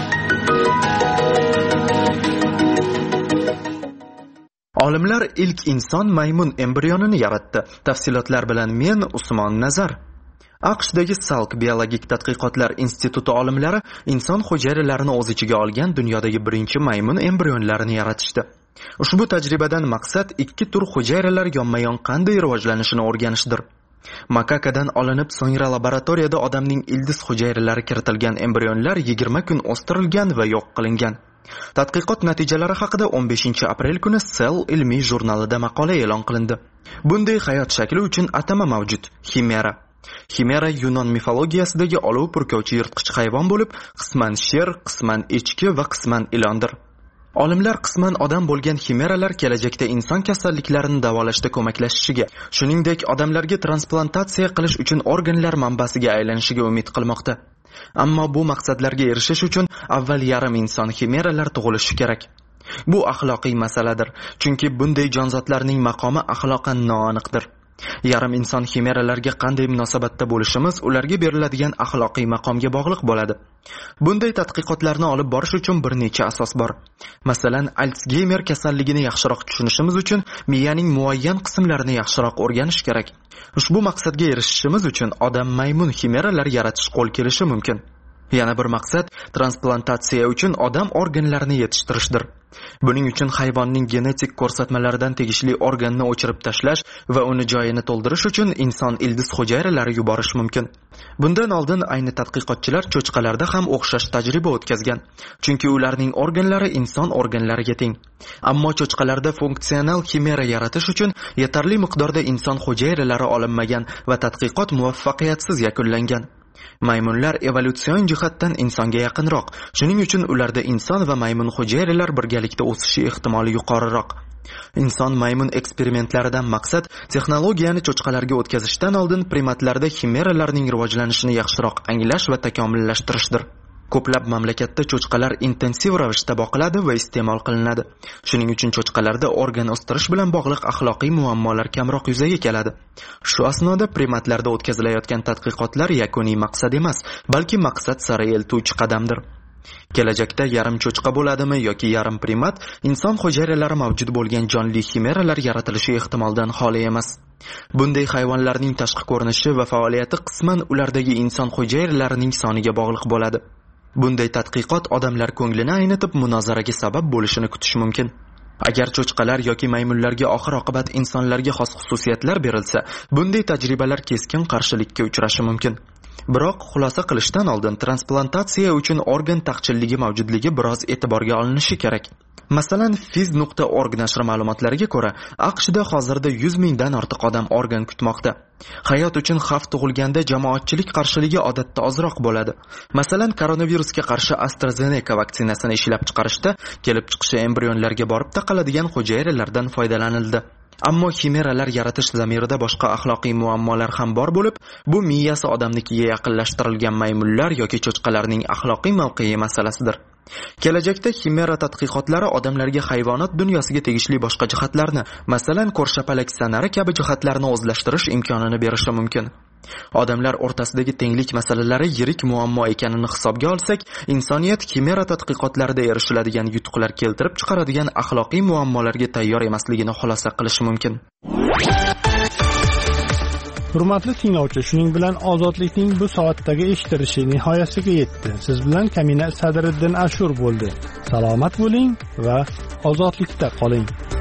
Olimlar ilk inson maymun embrionini yaratdi. Tafsilotlar bilan men Usmon Nazar. AQShdagi Salk biologik tadqiqotlar instituti olimlari inson hujayralarini o'z ichiga olgan dunyodagi birinchi maymun embrionlarini yaratishdi. Ushbu tajribadan maqsad 2 tur hujayralar yonma-yon qanday rivojlanishini o'rganishdir. Makakadan olinib, so'ngra laboratoriyada odamning ildiz hujayralari kiritilgan embrionlar 20 kun o'stirilgan va yo'q qilingan. Tadqiqot natijalari haqida 15-aprel kuni Cell ilmiy jurnalida maqola e'lon qilindi. Bunday hayot shakli uchun atama mavjud: Ximera. Ximera Yunon mifologiyasidagi olov purkovchi yirtqich hayvon bo'lib, qisman sher, qisman echki va qisman ilondir. Olimlar qisman odam bo'lgan ximeralar kelajakda inson kasalliklarini davolashda ko'maklashishiga, shuningdek odamlarga transplantatsiya qilish uchun organlar manbasiga aylanishiga umid qilmoqda. Ammo bu maqsadlarga erishish uchun avval yarim inson ximeralar tug'ilishi kerak. Bu axloqiy masaladir, chunki bunday jonzotlarning maqomi axloqan noaniqdir. Yarim inson ximeralarga qanday munosabatda bo'lishimiz ularga beriladigan axloqiy maqomga bog'liq bo'ladi. Bunday tadqiqotlarni olib borish uchun bir necha asos bor. Masalan, Altsgeymer kasalligini yaxshiroq tushunishimiz uchun miyaning muayyan qismlarini yaxshiroq o'rganish kerak. Ushbu maqsadga erishishimiz uchun odam maymun ximeralar yaratish qo'l kelishi mumkin. Yana bir maqsad transplantatsiya uchun odam organlarini yetishtirishdir. Buning uchun hayvonning genetik ko'rsatmalaridan tegishli organni o'chirib tashlash va uni joyini to'ldirish uchun inson ildiz hujayralari yuborish mumkin. Bundan oldin ayni tadqiqotchilar cho'chqalarda ham o'xshash tajriba o'tkazgan, chunki ularning organlari inson organlariga teng. Ammo cho'chqalarda funksional ximera yaratish uchun yetarli miqdorda inson hujayralari olinmagan va tadqiqot muvaffaqiyatsiz yakunlangan. Maymunlar evolyutsion jihatdan insonga yaqinroq, shuning uchun ularda inson va maymun hujayralar birgalikda o'sishi ehtimoli yuqoriroq. Inson maymun eksperimentlaridan maqsad texnologiyani cho'chqalarga o'tkazishdan oldin primatlarda ximeralarning rivojlanishini yaxshiroq anglash va takomillashtirishdir. Ko'plab mamlakatda cho'chqalar intensiv ravishda boqiladi va iste'mol qilinadi. Shuning uchun cho'chqalarda organ o'stirish bilan bog'liq axloqiy muammolar kamroq yuzaga keladi. Shu asnoda primatlarda o'tkazilayotgan tadqiqotlar yakuniy maqsad emas, balki maqsad sari eltuvchi qadamdir. Kelajakda yarim cho'chqa bo'ladimi yoki yarim primat, inson hujayralari mavjud bo'lgan jonli ximeralar yaratilishi ehtimoldan xoli emas. Bunday hayvonlarning tashqi ko'rinishi va faoliyati qisman ulardagi inson hujayralarining soniga bog'liq bo'ladi. Bunday tadqiqot odamlar ko'nglini aynitib munozaraga sabab bo'lishini kutish mumkin. Agar cho'chqalar yoki maymunlarga oxir-oqibat insonlarga xos xususiyatlar berilsa, bunday tajribalar keskin qarshilikka uchrashi mumkin. Biroq xulosa qilishdan oldin transplantatsiya uchun organ taqchilligi mavjudligi biroz e'tiborga olinishi kerak. Masalan, Fiz.org nashri ma'lumotlariga ko'ra, AQShda hozirda 100 mingdan ortiq odam organ kutmoqda. Hayot uchun xavf tug'ilganda jamoatchilik qarshiligi odatda ozroq bo'ladi. Masalan, koronavirusga qarshi AstraZeneca vaksinasini ishlab chiqarishda kelib chiqishi embrionlarga borib taqaladigan hujayralardan foydalanildi. Ammo ximeralar yaratish zamirida boshqa axloqiy muammolar ham bor bo'lib, bu miyasi odamnikiga yaqinlashtirilgan maymunlar yoki cho'chqalarning axloqiy mavqei masalasidir. Kelajakda ximera tadqiqotlari odamlarga hayvonot dunyosiga tegishli boshqa jihatlarni, masalan, ko'rshapalak sanari kabi jihatlarni o'zlashtirish imkonini berishi mumkin. Odamlar o'rtasidagi tenglik masalalari yirik muammo ekanini hisobga olsak, insoniyat ximera tadqiqotlarida erishiladigan yutuqlar keltirib chiqaradigan axloqiy muammolarga tayyor emasligini xulosa qilish mumkin. Hurmatli tinglovchi, shuning bilan ozodlikning bu soatdagi eshittirishi nihoyasiga yetdi. Siz bilan Kamina Sadriddin Ashur bo'ldi. Salomat bo'ling va ozodlikda qoling.